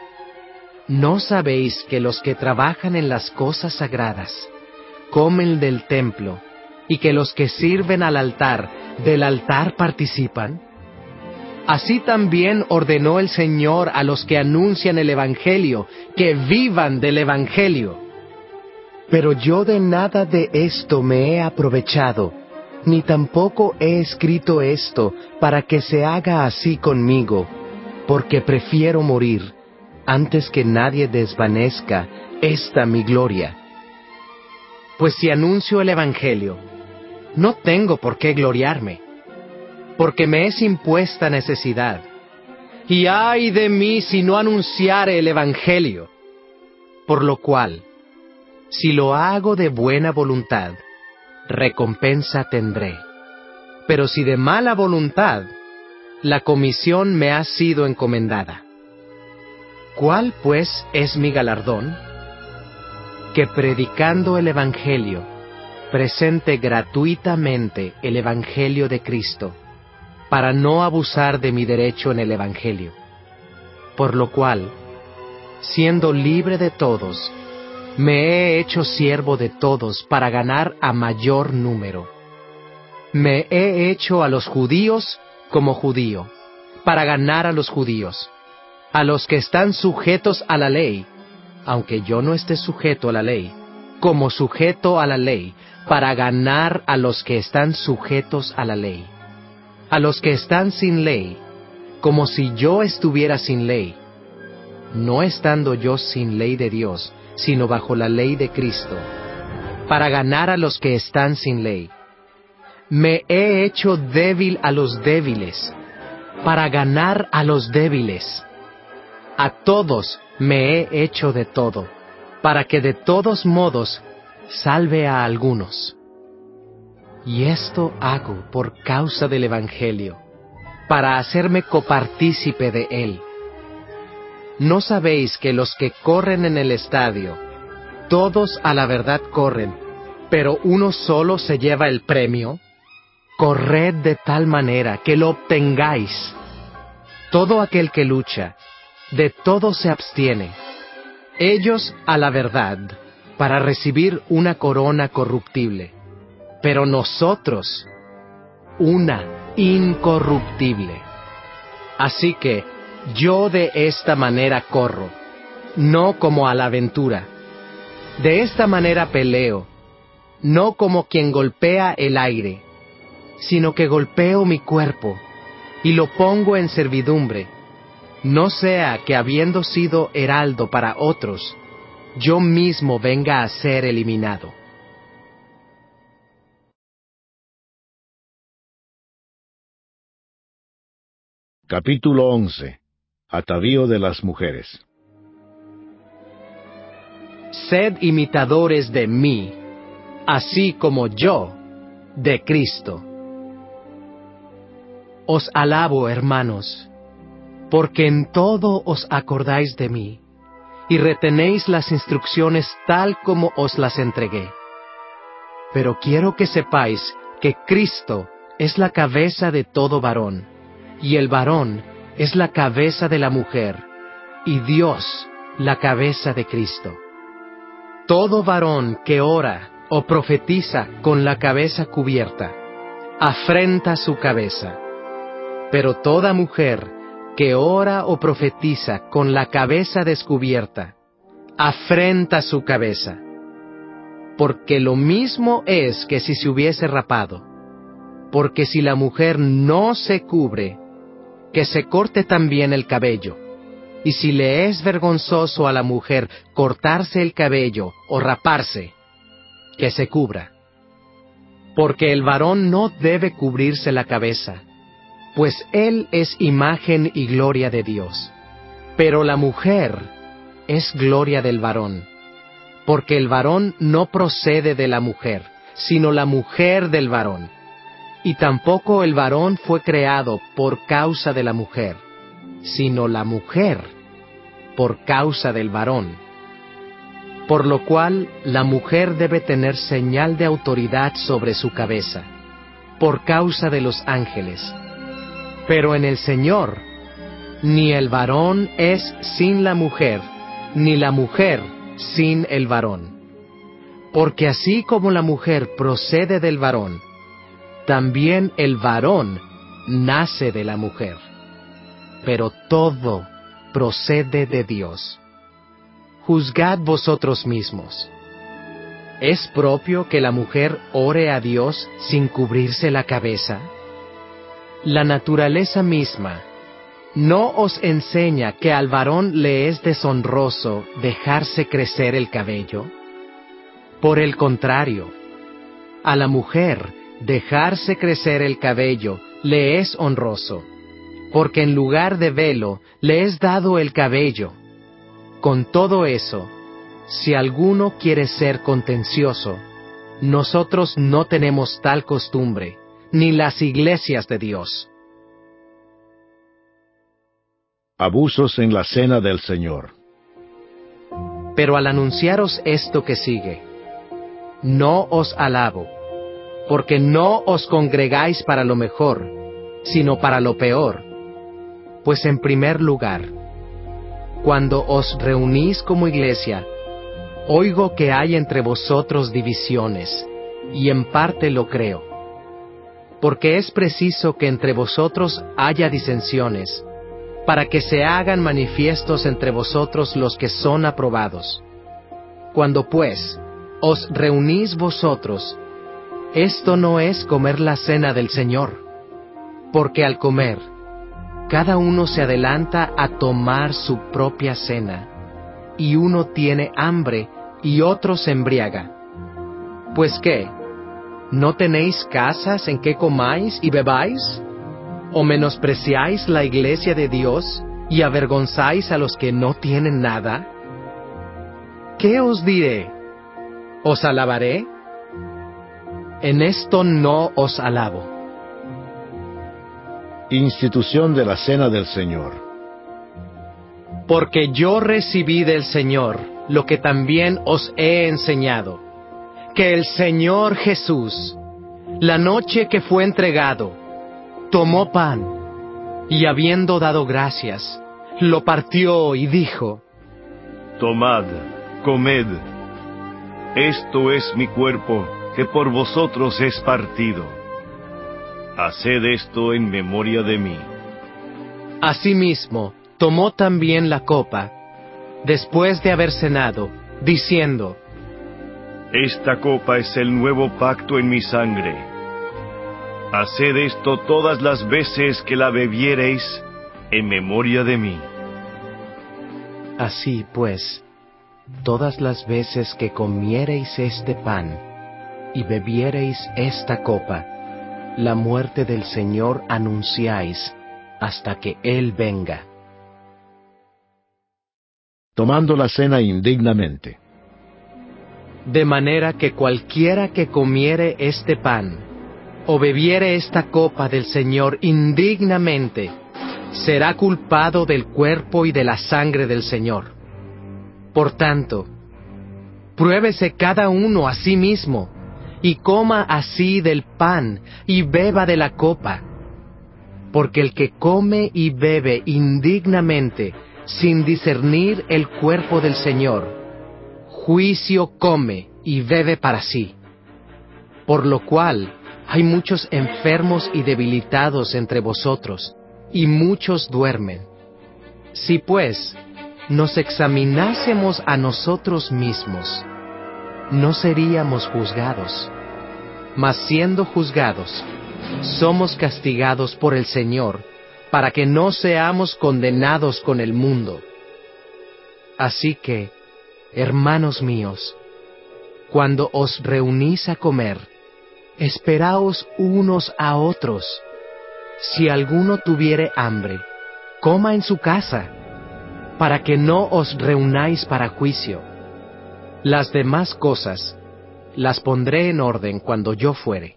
¿No sabéis que los que trabajan en las cosas sagradas comen del templo, y que los que sirven al altar del altar participan? Así también ordenó el Señor a los que anuncian el Evangelio, que vivan del Evangelio. Pero yo de nada de esto me he aprovechado, ni tampoco he escrito esto para que se haga así conmigo, porque prefiero morir antes que nadie desvanezca esta mi gloria. Pues si anuncio el Evangelio, no tengo por qué gloriarme, porque me es impuesta necesidad. Y ay de mí si no anunciare el Evangelio. Por lo cual, si lo hago de buena voluntad, recompensa tendré. Pero si de mala voluntad, la comisión me ha sido encomendada. ¿Cuál pues es mi galardón? Que predicando el Evangelio, presente gratuitamente el Evangelio de Cristo, para no abusar de mi derecho en el Evangelio. Por lo cual, siendo libre de todos, me he hecho siervo de todos para ganar a mayor número. Me he hecho a los judíos como judío, para ganar a los judíos. A los que están sujetos a la ley, aunque yo no esté sujeto a la ley, como sujeto a la ley, para ganar a los que están sujetos a la ley. A los que están sin ley, como si yo estuviera sin ley, no estando yo sin ley de Dios, sino bajo la ley de Cristo, para ganar a los que están sin ley. Me he hecho débil a los débiles, para ganar a los débiles. A todos me he hecho de todo, para que de todos modos salve a algunos. Y esto hago por causa del Evangelio, para hacerme copartícipe de él. ¿No sabéis que los que corren en el estadio, todos a la verdad corren, pero uno solo se lleva el premio? Corred de tal manera que lo obtengáis. Todo aquel que lucha, de todo se abstiene. Ellos a la verdad, para recibir una corona corruptible, pero nosotros una incorruptible. Así que yo de esta manera corro, no como a la aventura. De esta manera peleo, no como quien golpea el aire, sino que golpeo mi cuerpo y lo pongo en servidumbre, no sea que habiendo sido heraldo para otros, yo mismo venga a ser eliminado. Capítulo 11. Atavío de las mujeres. Sed imitadores de mí, así como yo de Cristo. Os alabo, hermanos, porque en todo os acordáis de mí, y retenéis las instrucciones tal como os las entregué. Pero quiero que sepáis que Cristo es la cabeza de todo varón, y el varón es la cabeza de la mujer, y Dios la cabeza de Cristo. Todo varón que ora o profetiza con la cabeza cubierta, afrenta su cabeza. Pero toda mujer que ora o profetiza con la cabeza descubierta, afrenta su cabeza. Porque lo mismo es que si se hubiese rapado. Porque si la mujer no se cubre, que se corte también el cabello. Y si le es vergonzoso a la mujer cortarse el cabello o raparse, que se cubra. Porque el varón no debe cubrirse la cabeza, pues él es imagen y gloria de Dios. Pero la mujer es gloria del varón, porque el varón no procede de la mujer, sino la mujer del varón. Y tampoco el varón fue creado por causa de la mujer, sino la mujer por causa del varón. Por lo cual la mujer debe tener señal de autoridad sobre su cabeza, por causa de los ángeles. Pero en el Señor, ni el varón es sin la mujer, ni la mujer sin el varón. Porque así como la mujer procede del varón, también el varón nace de la mujer. Pero todo procede de Dios. Juzgad vosotros mismos. ¿Es propio que la mujer ore a Dios sin cubrirse la cabeza? La naturaleza misma ¿no os enseña que al varón le es deshonroso dejarse crecer el cabello? Por el contrario, a la mujer dejarse crecer el cabello le es honroso, porque en lugar de velo le es dado el cabello. Con todo eso, si alguno quiere ser contencioso, nosotros no tenemos tal costumbre, ni las iglesias de Dios. Abusos en la cena del Señor. Pero al anunciaros esto que sigue, no os alabo, porque no os congregáis para lo mejor, sino para lo peor. Pues en primer lugar, cuando os reunís como iglesia, oigo que hay entre vosotros divisiones, y en parte lo creo. Porque es preciso que entre vosotros haya disensiones, para que se hagan manifiestos entre vosotros los que son aprobados. Cuando pues os reunís vosotros, esto no es comer la cena del Señor, porque al comer, cada uno se adelanta a tomar su propia cena, y uno tiene hambre y otro se embriaga. ¿Pues qué? ¿No tenéis casas en que comáis y bebáis? ¿O menospreciáis la iglesia de Dios y avergonzáis a los que no tienen nada? ¿Qué os diré? ¿Os alabaré? En esto no os alabo. Institución de la cena del Señor. Porque yo recibí del Señor lo que también os he enseñado, que el Señor Jesús, la noche que fue entregado, tomó pan, y habiendo dado gracias, lo partió y dijo: Tomad, comed, esto es mi cuerpo, que por vosotros es partido. Haced esto en memoria de mí. Asimismo, tomó también la copa, después de haber cenado, diciendo: Esta copa es el nuevo pacto en mi sangre. Haced esto todas las veces que la bebiereis en memoria de mí. Así pues, todas las veces que comiereis este pan y bebiereis esta copa, la muerte del Señor anunciáis hasta que Él venga. Tomando la cena indignamente. De manera que cualquiera que comiere este pan, o bebiere esta copa del Señor indignamente, será culpado del cuerpo y de la sangre del Señor. Por tanto, pruébese cada uno a sí mismo, y coma así del pan, y beba de la copa. Porque el que come y bebe indignamente, sin discernir el cuerpo del Señor, juicio come y bebe para sí. Por lo cual, hay muchos enfermos y debilitados entre vosotros, y muchos duermen. Si pues nos examinásemos a nosotros mismos, no seríamos juzgados. Mas siendo juzgados, somos castigados por el Señor, para que no seamos condenados con el mundo. Así que, hermanos míos, cuando os reunís a comer, esperaos unos a otros. Si alguno tuviere hambre, coma en su casa, para que no os reunáis para juicio. Las demás cosas las pondré en orden cuando yo fuere.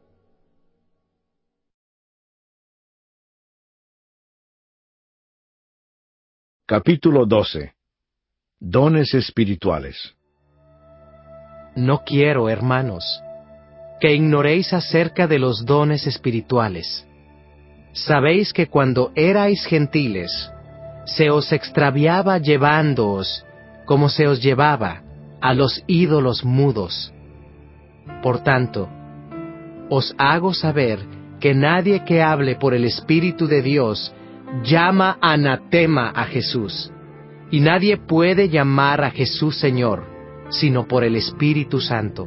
Capítulo 12. Dones espirituales. No quiero, hermanos, que ignoréis acerca de los dones espirituales. Sabéis que cuando erais gentiles, se os extraviaba llevándoos, como se os llevaba, a los ídolos mudos. Por tanto, os hago saber que nadie que hable por el Espíritu de Dios llama anatema a Jesús, y nadie puede llamar a Jesús Señor, sino por el Espíritu Santo.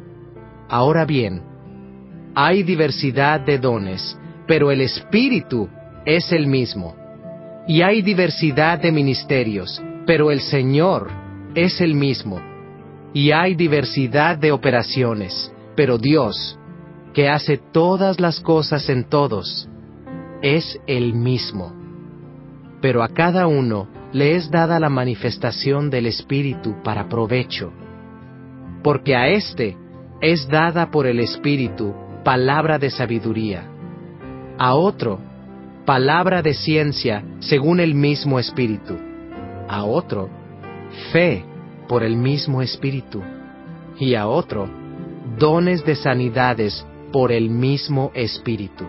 Ahora bien, hay diversidad de dones, pero el Espíritu es el mismo. Y hay diversidad de ministerios, pero el Señor es el mismo. Y hay diversidad de operaciones, pero Dios, que hace todas las cosas en todos, es el mismo. Pero a cada uno le es dada la manifestación del Espíritu para provecho. Porque a éste es dada por el Espíritu palabra de sabiduría, a otro palabra de ciencia según el mismo Espíritu, a otro fe por el mismo Espíritu, y a otro dones de sanidades por el mismo Espíritu,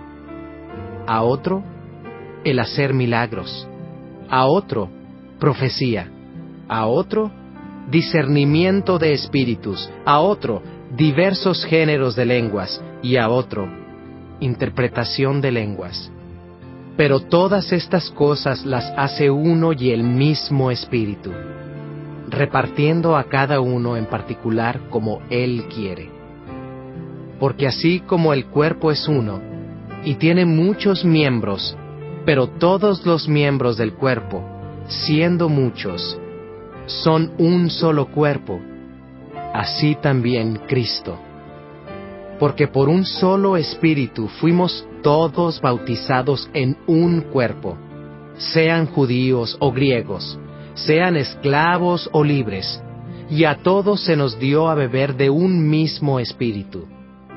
a otro el hacer milagros, a otro profecía, a otro discernimiento de espíritus, a otro diversos géneros de lenguas, y a otro interpretación de lenguas. Pero todas estas cosas las hace uno y el mismo Espíritu, repartiendo a cada uno en particular como Él quiere. Porque así como el cuerpo es uno, y tiene muchos miembros, pero todos los miembros del cuerpo, siendo muchos, son un solo cuerpo, así también Cristo. Porque por un solo Espíritu fuimos todos bautizados en un cuerpo, sean judíos o griegos, sean esclavos o libres, y a todos se nos dio a beber de un mismo Espíritu.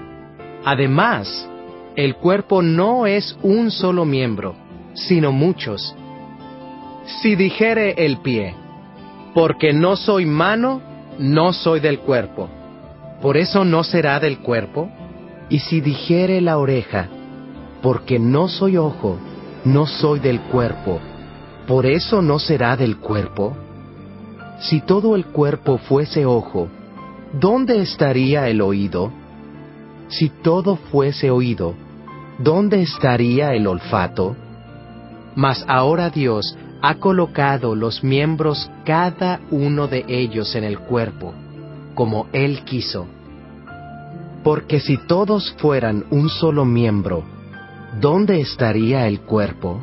Además, el cuerpo no es un solo miembro, sino muchos. Si dijere el pie, porque no soy mano, no soy del cuerpo, ¿por eso no será del cuerpo? Y si dijere la oreja, porque no soy ojo, no soy del cuerpo, ¿por eso no será del cuerpo? Si todo el cuerpo fuese ojo, ¿dónde estaría el oído? Si todo fuese oído, ¿dónde estaría el olfato? Mas ahora Dios ha colocado los miembros cada uno de ellos en el cuerpo, como Él quiso. Porque si todos fueran un solo miembro, ¿dónde estaría el cuerpo?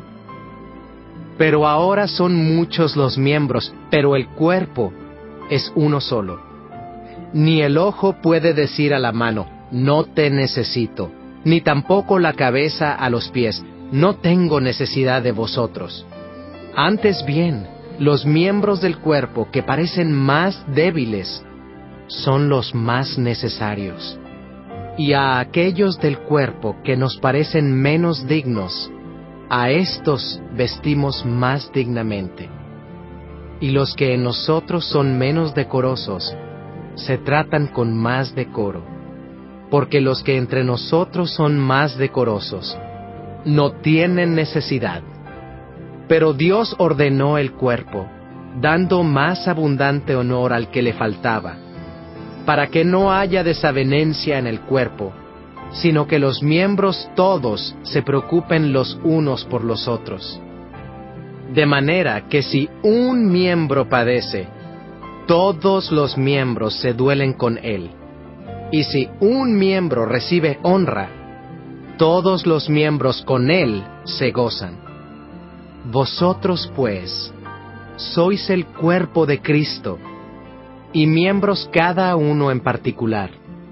Pero ahora son muchos los miembros, pero el cuerpo es uno solo. Ni el ojo puede decir a la mano, no te necesito, ni tampoco la cabeza a los pies, no tengo necesidad de vosotros. Antes bien, los miembros del cuerpo que parecen más débiles son los más necesarios. Y a aquellos del cuerpo que nos parecen menos dignos, a estos vestimos más dignamente. Y los que en nosotros son menos decorosos, se tratan con más decoro. Porque los que entre nosotros son más decorosos, no tienen necesidad. Pero Dios ordenó el cuerpo, dando más abundante honor al que le faltaba, para que no haya desavenencia en el cuerpo, sino que los miembros todos se preocupen los unos por los otros. De manera que si un miembro padece, todos los miembros se duelen con él. Y si un miembro recibe honra, todos los miembros con él se gozan. Vosotros, pues, sois el cuerpo de Cristo, y miembros cada uno en particular.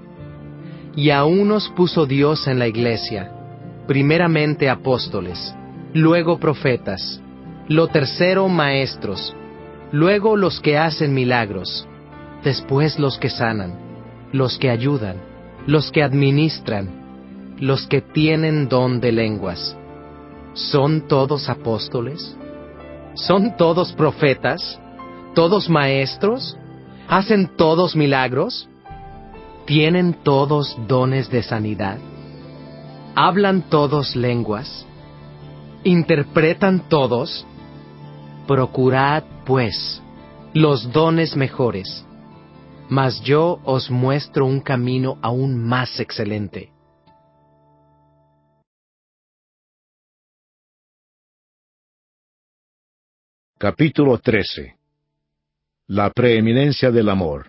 Y a unos puso Dios en la iglesia, primeramente apóstoles, luego profetas, lo tercero maestros, luego los que hacen milagros, después los que sanan, los que ayudan, los que administran, los que tienen don de lenguas. ¿Son todos apóstoles? ¿Son todos profetas? ¿Todos maestros? ¿Hacen todos milagros? ¿Tienen todos dones de sanidad? ¿Hablan todos lenguas? ¿Interpretan todos? Procurad, pues, los dones mejores, mas yo os muestro un camino aún más excelente. Capítulo 13. La preeminencia del amor.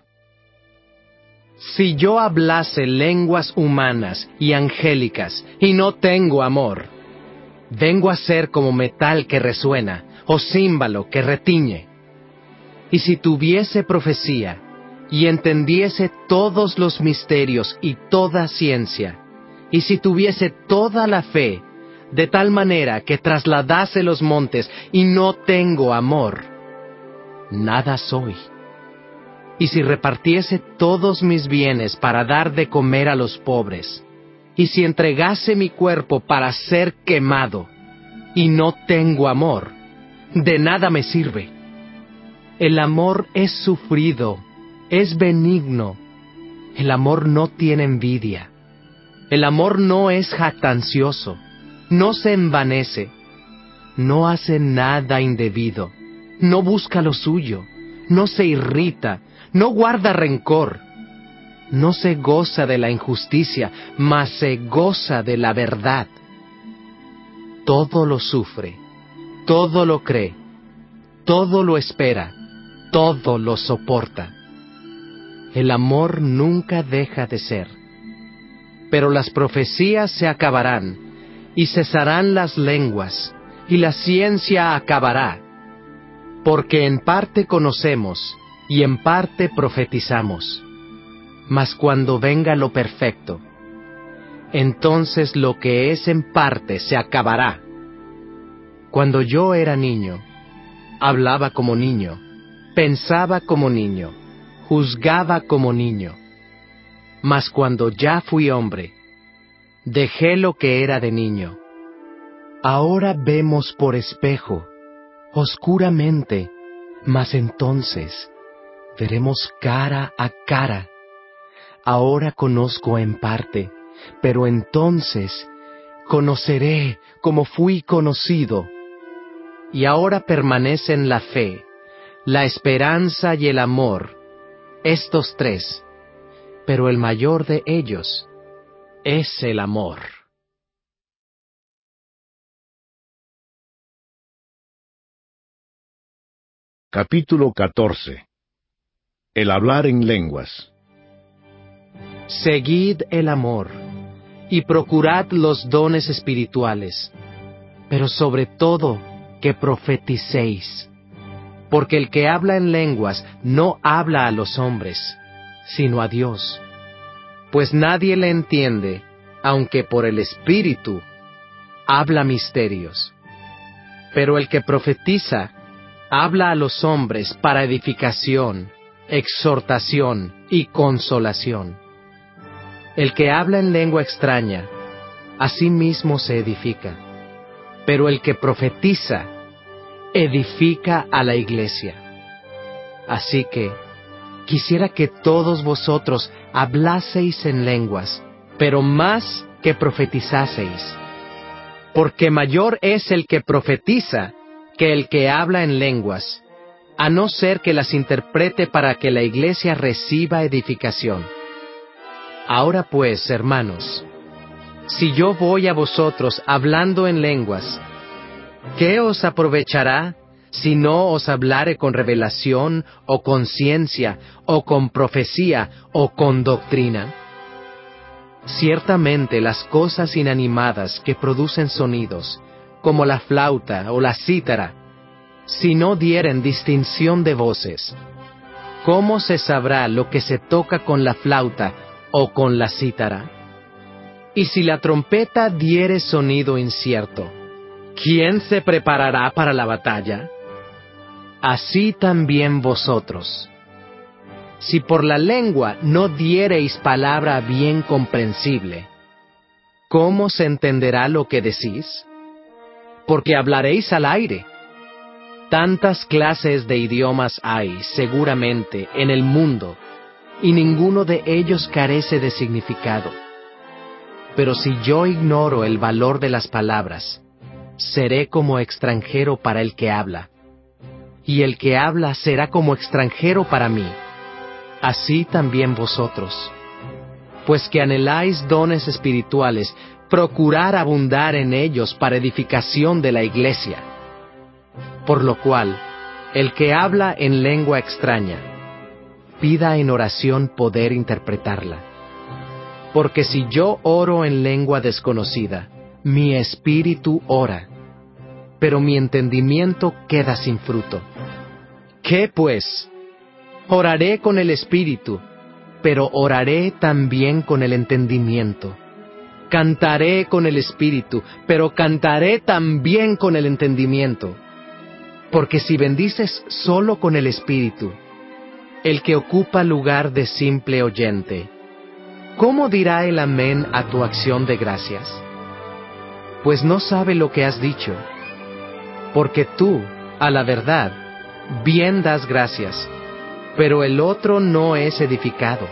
Si yo hablase lenguas humanas y angélicas y no tengo amor, vengo a ser como metal que resuena o címbalo que retiñe. Y si tuviese profecía y entendiese todos los misterios y toda ciencia, y si tuviese toda la fe, de tal manera que trasladase los montes y no tengo amor, nada soy. Y si repartiese todos mis bienes para dar de comer a los pobres, y si entregase mi cuerpo para ser quemado, y no tengo amor, de nada me sirve. El amor es sufrido, es benigno. El amor no tiene envidia. El amor no es jactancioso, no se envanece, no hace nada indebido, no busca lo suyo, no se irrita, no guarda rencor, no se goza de la injusticia, mas se goza de la verdad. Todo lo sufre, todo lo cree, todo lo espera, todo lo soporta. El amor nunca deja de ser. Pero las profecías se acabarán, y cesarán las lenguas, y la ciencia acabará. Porque en parte conocemos, y en parte profetizamos. Mas cuando venga lo perfecto, entonces lo que es en parte se acabará. Cuando yo era niño, hablaba como niño, pensaba como niño, juzgaba como niño. Mas cuando ya fui hombre, dejé lo que era de niño. Ahora vemos por espejo, oscuramente, mas entonces veremos cara a cara. Ahora conozco en parte, pero entonces conoceré como fui conocido. Y ahora permanecen la fe, la esperanza y el amor, estos tres, pero el mayor de ellos es el amor. Capítulo 14. El hablar en lenguas. Seguid el amor, y procurad los dones espirituales, pero sobre todo que profeticéis. Porque el que habla en lenguas no habla a los hombres, sino a Dios. Pues nadie le entiende, aunque por el Espíritu habla misterios. Pero el que profetiza habla a los hombres para edificación, exhortación y consolación. El que habla en lengua extraña, a sí mismo se edifica. Pero el que profetiza, edifica a la iglesia. Así que, quisiera que todos vosotros hablaseis en lenguas, pero más que profetizaseis. Porque mayor es el que profetiza que el que habla en lenguas, a no ser que las interprete para que la iglesia reciba edificación. Ahora pues, hermanos, si yo voy a vosotros hablando en lenguas, ¿qué os aprovechará si no os hablare con revelación, o con ciencia, o con profecía, o con doctrina? Ciertamente las cosas inanimadas que producen sonidos, como la flauta o la cítara, si no dieren distinción de voces, ¿cómo se sabrá lo que se toca con la flauta o con la cítara? Y si la trompeta diere sonido incierto, ¿quién se preparará para la batalla? Así también vosotros. Si por la lengua no diereis palabra bien comprensible, ¿cómo se entenderá lo que decís? Porque hablaréis al aire. Tantas clases de idiomas hay, seguramente, en el mundo, y ninguno de ellos carece de significado. Pero si yo ignoro el valor de las palabras, seré como extranjero para el que habla, y el que habla será como extranjero para mí. Así también vosotros. Pues que anheláis dones espirituales, procurad abundar en ellos para edificación de la iglesia. Por lo cual, el que habla en lengua extraña, pida en oración poder interpretarla. Porque si yo oro en lengua desconocida, mi espíritu ora, pero mi entendimiento queda sin fruto. ¿Qué pues? Oraré con el espíritu, pero oraré también con el entendimiento. Cantaré con el espíritu, pero cantaré también con el entendimiento. Porque si bendices solo con el espíritu, el que ocupa lugar de simple oyente, ¿cómo dirá el amén a tu acción de gracias? Pues no sabe lo que has dicho. Porque tú, a la verdad, bien das gracias, pero el otro no es edificado.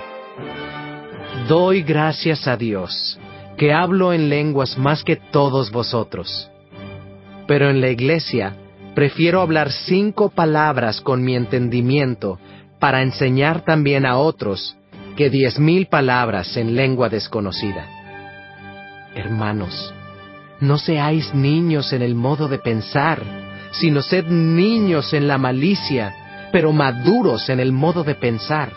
Doy gracias a Dios, que hablo en lenguas más que todos vosotros. Pero en la iglesia, prefiero hablar 5 palabras con mi entendimiento, para enseñar también a otros, que 10,000 palabras en lengua desconocida. Hermanos, no seáis niños en el modo de pensar, sino sed niños en la malicia, pero maduros en el modo de pensar.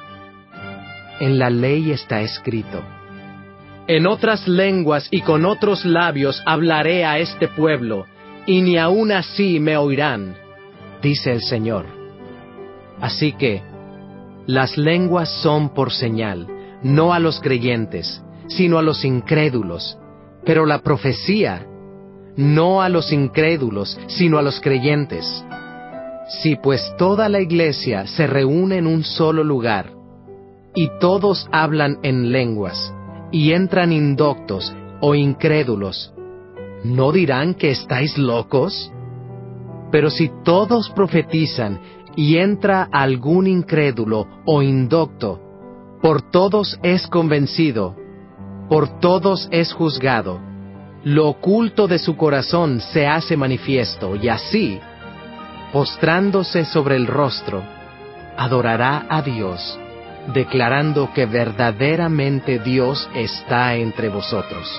En la ley está escrito: en otras lenguas y con otros labios hablaré a este pueblo, y ni aun así me oirán, dice el Señor. Así que, las lenguas son por señal, no a los creyentes, sino a los incrédulos, pero la profecía, no a los incrédulos, sino a los creyentes. Si pues toda la iglesia se reúne en un solo lugar, y todos hablan en lenguas, y entran indoctos o incrédulos, ¿no dirán que estáis locos? Pero si todos profetizan, y entra algún incrédulo o indocto, por todos es convencido, por todos es juzgado, lo oculto de su corazón se hace manifiesto, y así, postrándose sobre el rostro, adorará a Dios, declarando que verdaderamente Dios está entre vosotros.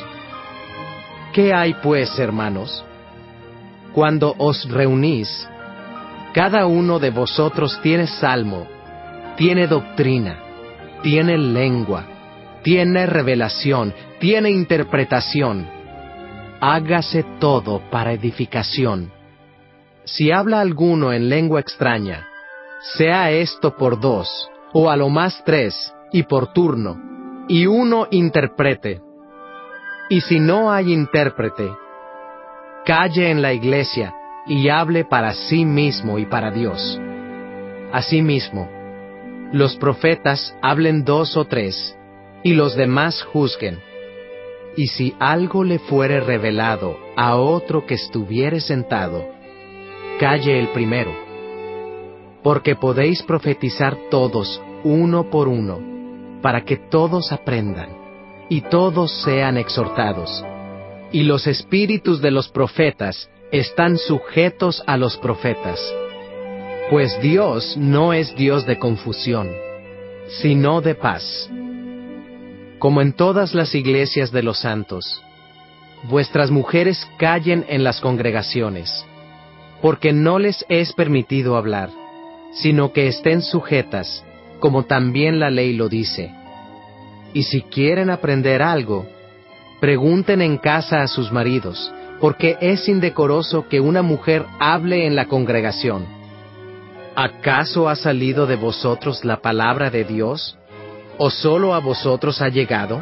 ¿Qué hay pues, hermanos? Cuando os reunís, Cada uno de vosotros tiene salmo, tiene doctrina, tiene lengua, tiene revelación, tiene interpretación. Hágase todo para edificación. Si habla alguno en lengua extraña, sea esto por 2, o a lo más 3, y por turno, y uno interprete. Y si no hay intérprete, calle en la iglesia y hable para sí mismo y para Dios. Asimismo, los profetas hablen 2 o 3, y los demás juzguen. Y si algo le fuere revelado a otro que estuviere sentado, calle el primero. Porque podéis profetizar todos uno por uno, para que todos aprendan, y todos sean exhortados. Y los espíritus de los profetas están sujetos a los profetas. Pues Dios no es Dios de confusión, sino de paz. Como en todas las iglesias de los santos, vuestras mujeres callen en las congregaciones, porque no les es permitido hablar, sino que estén sujetas, como también la ley lo dice. Y si quieren aprender algo, pregunten en casa a sus maridos, porque es indecoroso que una mujer hable en la congregación. ¿Acaso ha salido de vosotros la palabra de Dios? ¿O solo a vosotros ha llegado?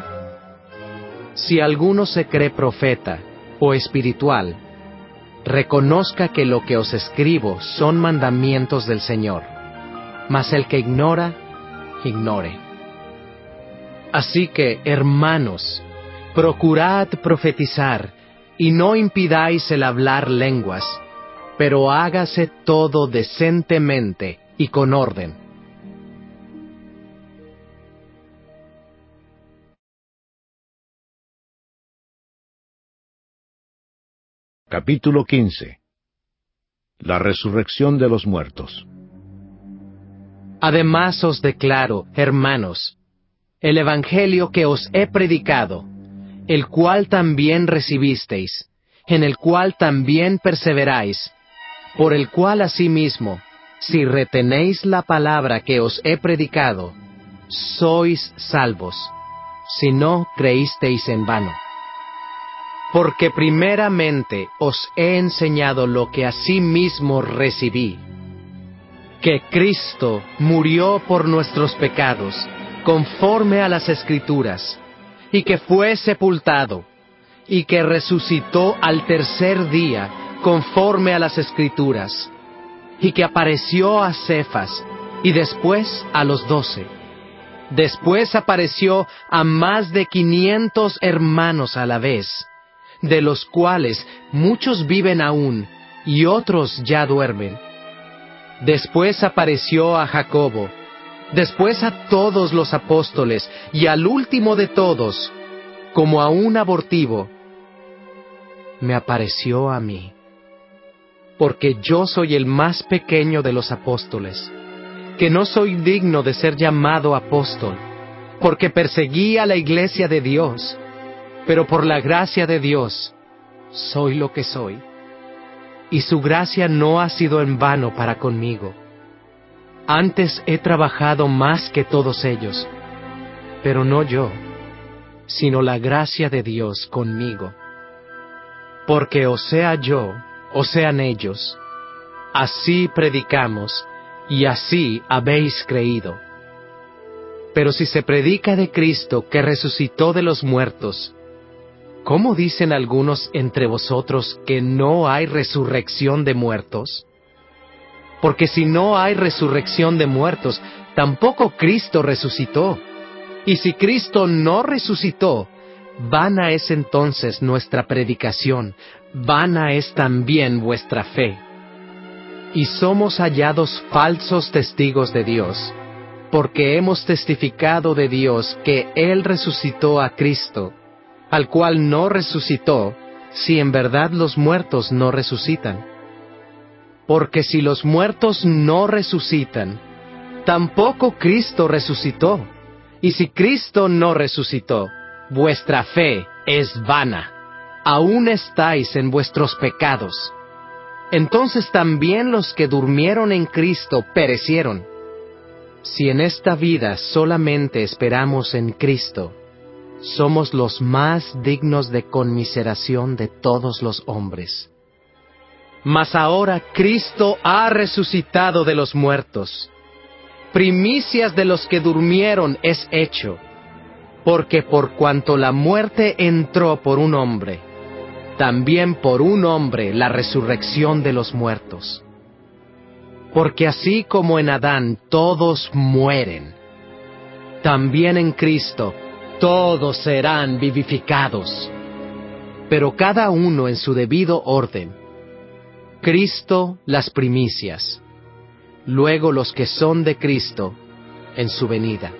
Si alguno se cree profeta o espiritual, reconozca que lo que os escribo son mandamientos del Señor. Mas el que ignora, ignore. Así que, hermanos, procurad profetizar, y no impidáis el hablar lenguas, pero hágase todo decentemente y con orden. Capítulo 15. La resurrección de los muertos. Además os declaro, hermanos, el evangelio que os he predicado, el cual también recibisteis, en el cual también perseveráis, por el cual asimismo, si retenéis la palabra que os he predicado, sois salvos, si no creísteis en vano. Porque primeramente os he enseñado lo que asimismo recibí, que Cristo murió por nuestros pecados, conforme a las Escrituras, y que fue sepultado, y que resucitó al tercer día, conforme a las Escrituras, y que apareció a Cefas, y después a los 12. Después apareció a más de 500 hermanos a la vez, de los cuales muchos viven aún, y otros ya duermen. Después apareció a Jacobo, después a todos los apóstoles, y al último de todos, como a un abortivo, me apareció a mí, porque yo soy el más pequeño de los apóstoles, que no soy digno de ser llamado apóstol, porque perseguí a la iglesia de Dios, pero por la gracia de Dios soy lo que soy, y su gracia no ha sido en vano para conmigo. Antes he trabajado más que todos ellos, pero no yo, sino la gracia de Dios conmigo. Porque o sea yo, o sean ellos, así predicamos, y así habéis creído. Pero si se predica de Cristo que resucitó de los muertos, ¿cómo dicen algunos entre vosotros que no hay resurrección de muertos? Porque si no hay resurrección de muertos, tampoco Cristo resucitó. Y si Cristo no resucitó, vana es entonces nuestra predicación, vana es también vuestra fe. Y somos hallados falsos testigos de Dios, porque hemos testificado de Dios que Él resucitó a Cristo, al cual no resucitó, si en verdad los muertos no resucitan. Porque si los muertos no resucitan, tampoco Cristo resucitó. Y si Cristo no resucitó, vuestra fe es vana. Aún estáis en vuestros pecados. entonces también los que durmieron en Cristo perecieron. Si en esta vida solamente esperamos en Cristo, somos los más dignos de conmiseración de todos los hombres. Mas ahora Cristo ha resucitado de los muertos. Primicias de los que durmieron es hecho, porque por cuanto la muerte entró por un hombre, también por un hombre la resurrección de los muertos. Porque así como en Adán todos mueren, también en Cristo todos serán vivificados, pero cada uno en su debido orden. Cristo las primicias, luego los que son de Cristo en su venida.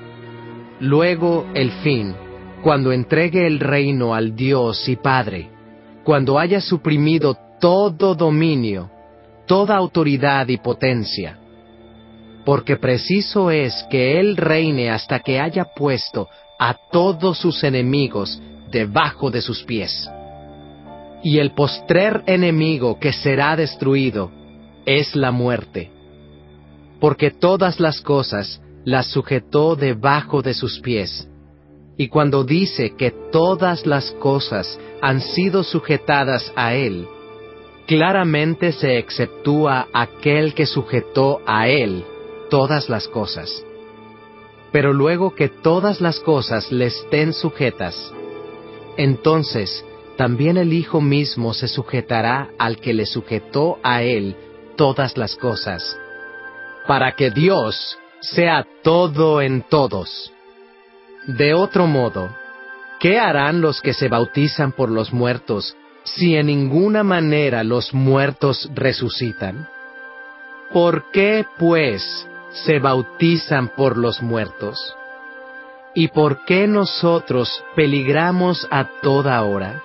Luego el fin, cuando entregue el reino al Dios y Padre, cuando haya suprimido todo dominio, toda autoridad y potencia. Porque preciso es que Él reine hasta que haya puesto a todos sus enemigos debajo de sus pies. Y el postrer enemigo que será destruido es la muerte. Porque todas las cosas las sujetó debajo de sus pies. Y cuando dice que todas las cosas han sido sujetadas a Él, claramente se exceptúa aquel que sujetó a Él todas las cosas. Pero luego que todas las cosas le estén sujetas, entonces también el Hijo mismo se sujetará al que le sujetó a Él todas las cosas, para que Dios sea todo en todos. De otro modo, ¿qué harán los que se bautizan por los muertos, si en ninguna manera los muertos resucitan? ¿Por qué, pues, se bautizan por los muertos? ¿Y por qué nosotros peligramos a toda hora?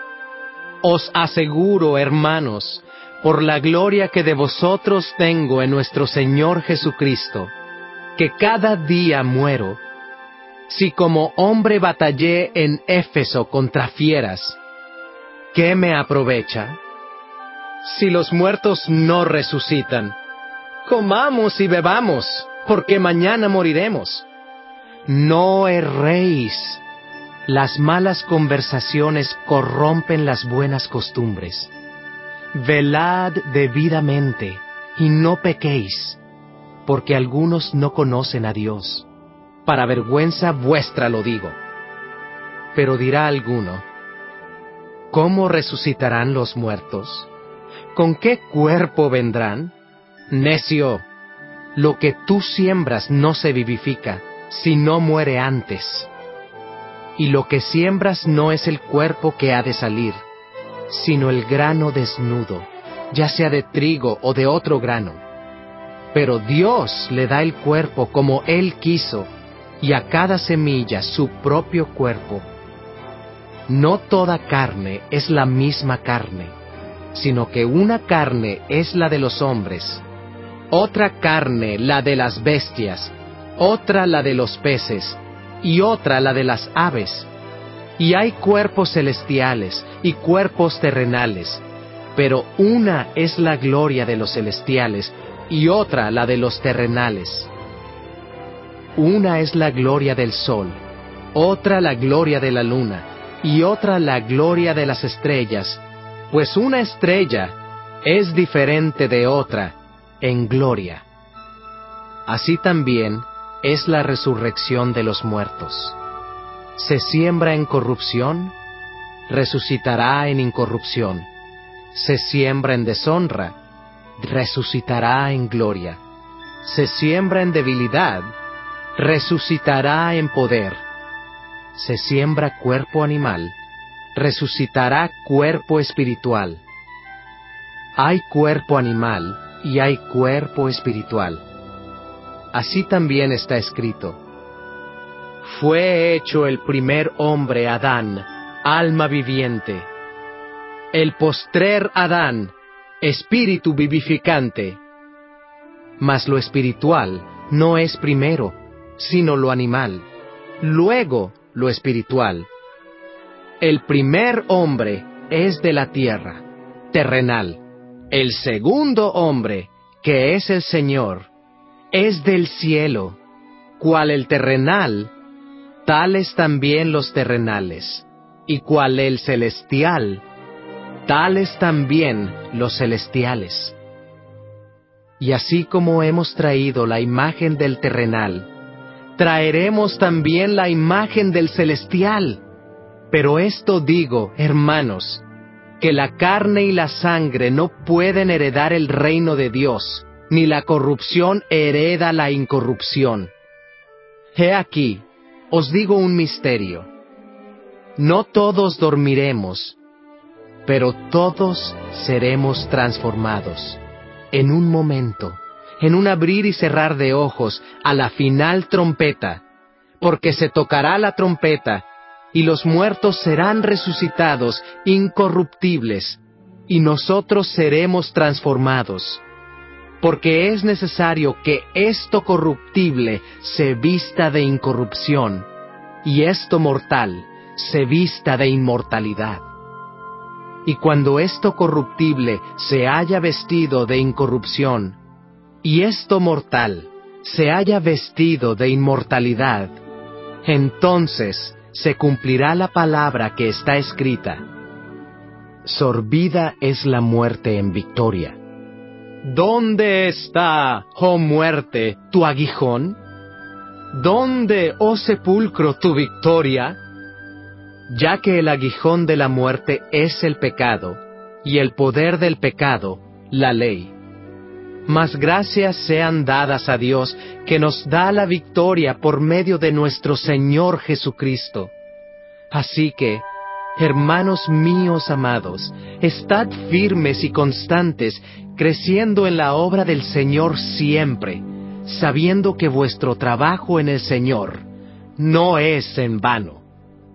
Os aseguro, hermanos, por la gloria que de vosotros tengo en nuestro Señor Jesucristo, que cada día muero. Si como hombre batallé en Éfeso contra fieras, ¿qué me aprovecha? Si los muertos no resucitan, comamos y bebamos, porque mañana moriremos. No erréis. Las malas conversaciones corrompen las buenas costumbres. Velad debidamente, y no pequéis, porque algunos no conocen a Dios. Para vergüenza vuestra lo digo. Pero dirá alguno, ¿cómo resucitarán los muertos? ¿Con qué cuerpo vendrán? Necio, lo que tú siembras no se vivifica, si no muere antes. Y lo que siembras no es el cuerpo que ha de salir, sino el grano desnudo, ya sea de trigo o de otro grano. Pero Dios le da el cuerpo como Él quiso, y a cada semilla su propio cuerpo. No toda carne es la misma carne, sino que una carne es la de los hombres, otra carne la de las bestias, otra la de los peces, y otra la de las aves. Y hay cuerpos celestiales y cuerpos terrenales, pero una es la gloria de los celestiales y otra la de los terrenales. Una es la gloria del sol, otra la gloria de la luna, y otra la gloria de las estrellas, pues una estrella es diferente de otra en gloria. Así también es la resurrección de los muertos. Se siembra en corrupción, resucitará en incorrupción. Se siembra en deshonra, resucitará en gloria. Se siembra en debilidad, resucitará en poder. Se siembra cuerpo animal, resucitará cuerpo espiritual. Hay cuerpo animal y hay cuerpo espiritual. Así también está escrito: fue hecho el primer hombre Adán, alma viviente. El postrer Adán, espíritu vivificante. Mas lo espiritual no es primero, sino lo animal, luego lo espiritual. El primer hombre es de la tierra, terrenal, El segundo hombre, que es el Señor, es del cielo, cual el terrenal, tales también los terrenales, y cual el celestial, tales también los celestiales. Y así como hemos traído la imagen del terrenal, traeremos también la imagen del celestial. Pero esto digo, hermanos, que la carne y la sangre no pueden heredar el reino de Dios, ni la corrupción hereda la incorrupción. He aquí, os digo un misterio. No todos dormiremos, pero todos seremos transformados. En un momento, en un abrir y cerrar de ojos, a la final trompeta, porque se tocará la trompeta, y los muertos serán resucitados incorruptibles, y nosotros seremos transformados. Porque es necesario que esto corruptible se vista de incorrupción, y esto mortal se vista de inmortalidad. Y cuando esto corruptible se haya vestido de incorrupción, y esto mortal se haya vestido de inmortalidad, entonces se cumplirá la palabra que está escrita: sorbida es la muerte en victoria. ¿Dónde está, oh muerte, tu aguijón? ¿Dónde, oh sepulcro, tu victoria? Ya que el aguijón de la muerte es el pecado, y el poder del pecado, la ley. Mas gracias sean dadas a Dios, que nos da la victoria por medio de nuestro Señor Jesucristo. Así que, hermanos míos amados, estad firmes y constantes, creciendo en la obra del Señor siempre, sabiendo que vuestro trabajo en el Señor no es en vano.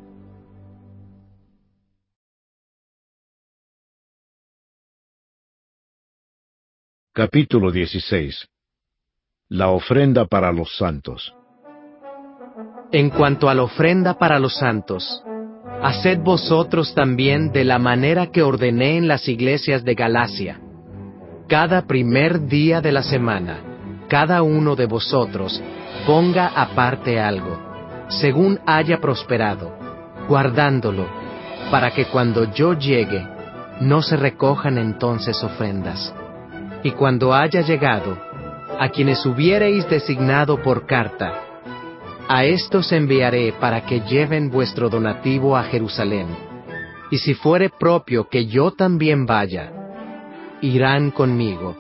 Capítulo 16. La ofrenda para los santos. En cuanto a la ofrenda para los santos, haced vosotros también de la manera que ordené en las iglesias de Galacia. Cada primer día de la semana, cada uno de vosotros ponga aparte algo, según haya prosperado, guardándolo, para que cuando yo llegue, no se recojan entonces ofrendas. Y cuando haya llegado, a quienes hubiereis designado por carta, a éstos enviaré para que lleven vuestro donativo a Jerusalén. Y si fuere propio que yo también vaya, irán conmigo.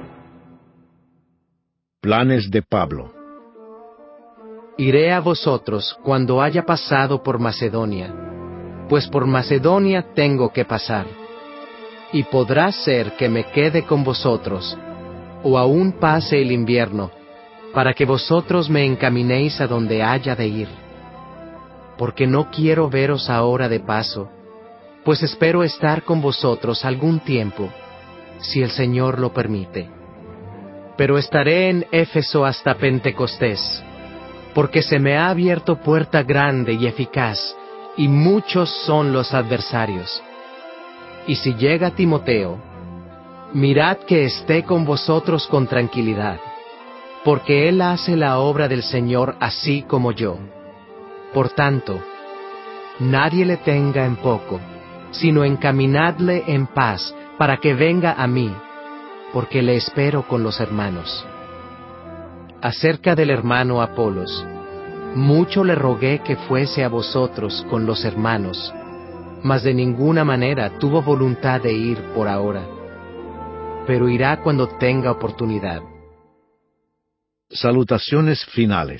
Planes de Pablo. Iré a vosotros cuando haya pasado por Macedonia, pues por Macedonia tengo que pasar. Y podrá ser que me quede con vosotros, o aún pase el invierno, para que vosotros me encaminéis a donde haya de ir. Porque no quiero veros ahora de paso, pues espero estar con vosotros algún tiempo, si el Señor lo permite. Pero estaré en Éfeso hasta Pentecostés, porque se me ha abierto puerta grande y eficaz, y muchos son los adversarios. Y si llega Timoteo, mirad que esté con vosotros con tranquilidad, porque él hace la obra del Señor así como yo. Por tanto, nadie le tenga en poco, sino encaminadle en paz para que venga a mí, porque le espero con los hermanos. Acerca del hermano Apolos, mucho le rogué que fuese a vosotros con los hermanos, mas de ninguna manera tuvo voluntad de ir por ahora, pero irá cuando tenga oportunidad. Salutaciones finales.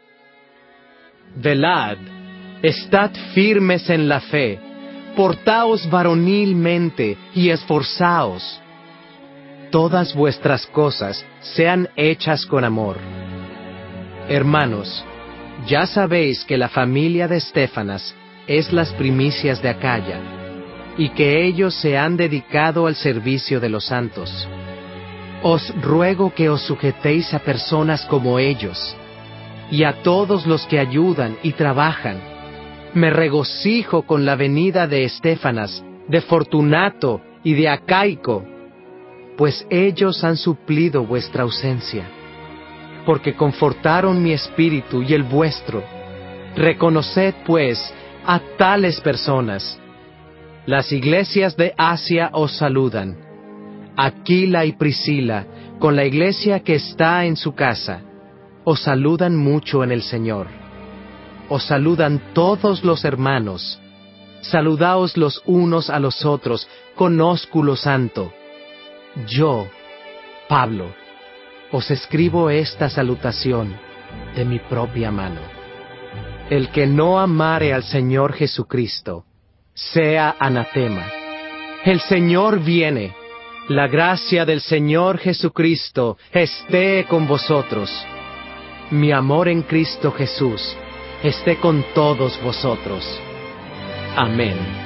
Velad, estad firmes en la fe, portaos varonilmente y esforzaos. Todas vuestras cosas sean hechas con amor. Hermanos, ya sabéis que la familia de Estéfanas es las primicias de Acaya, y que ellos se han dedicado al servicio de los santos. Os ruego que os sujetéis a personas como ellos, y a todos los que ayudan y trabajan. Me regocijo con la venida de Estéfanas, de Fortunato y de Acaico, pues ellos han suplido vuestra ausencia. Porque confortaron mi espíritu y el vuestro. Reconoced, pues, a tales personas. Las iglesias de Asia os saludan. Aquila y Priscila, con la iglesia que está en su casa, os saludan mucho en el Señor. Os saludan todos los hermanos. Saludaos los unos a los otros con ósculo santo. Yo, Pablo, os escribo esta salutación de mi propia mano. El que no amare al Señor Jesucristo, sea anatema. El Señor viene. La gracia del Señor Jesucristo esté con vosotros. Mi amor en Cristo Jesús esté con todos vosotros. Amén.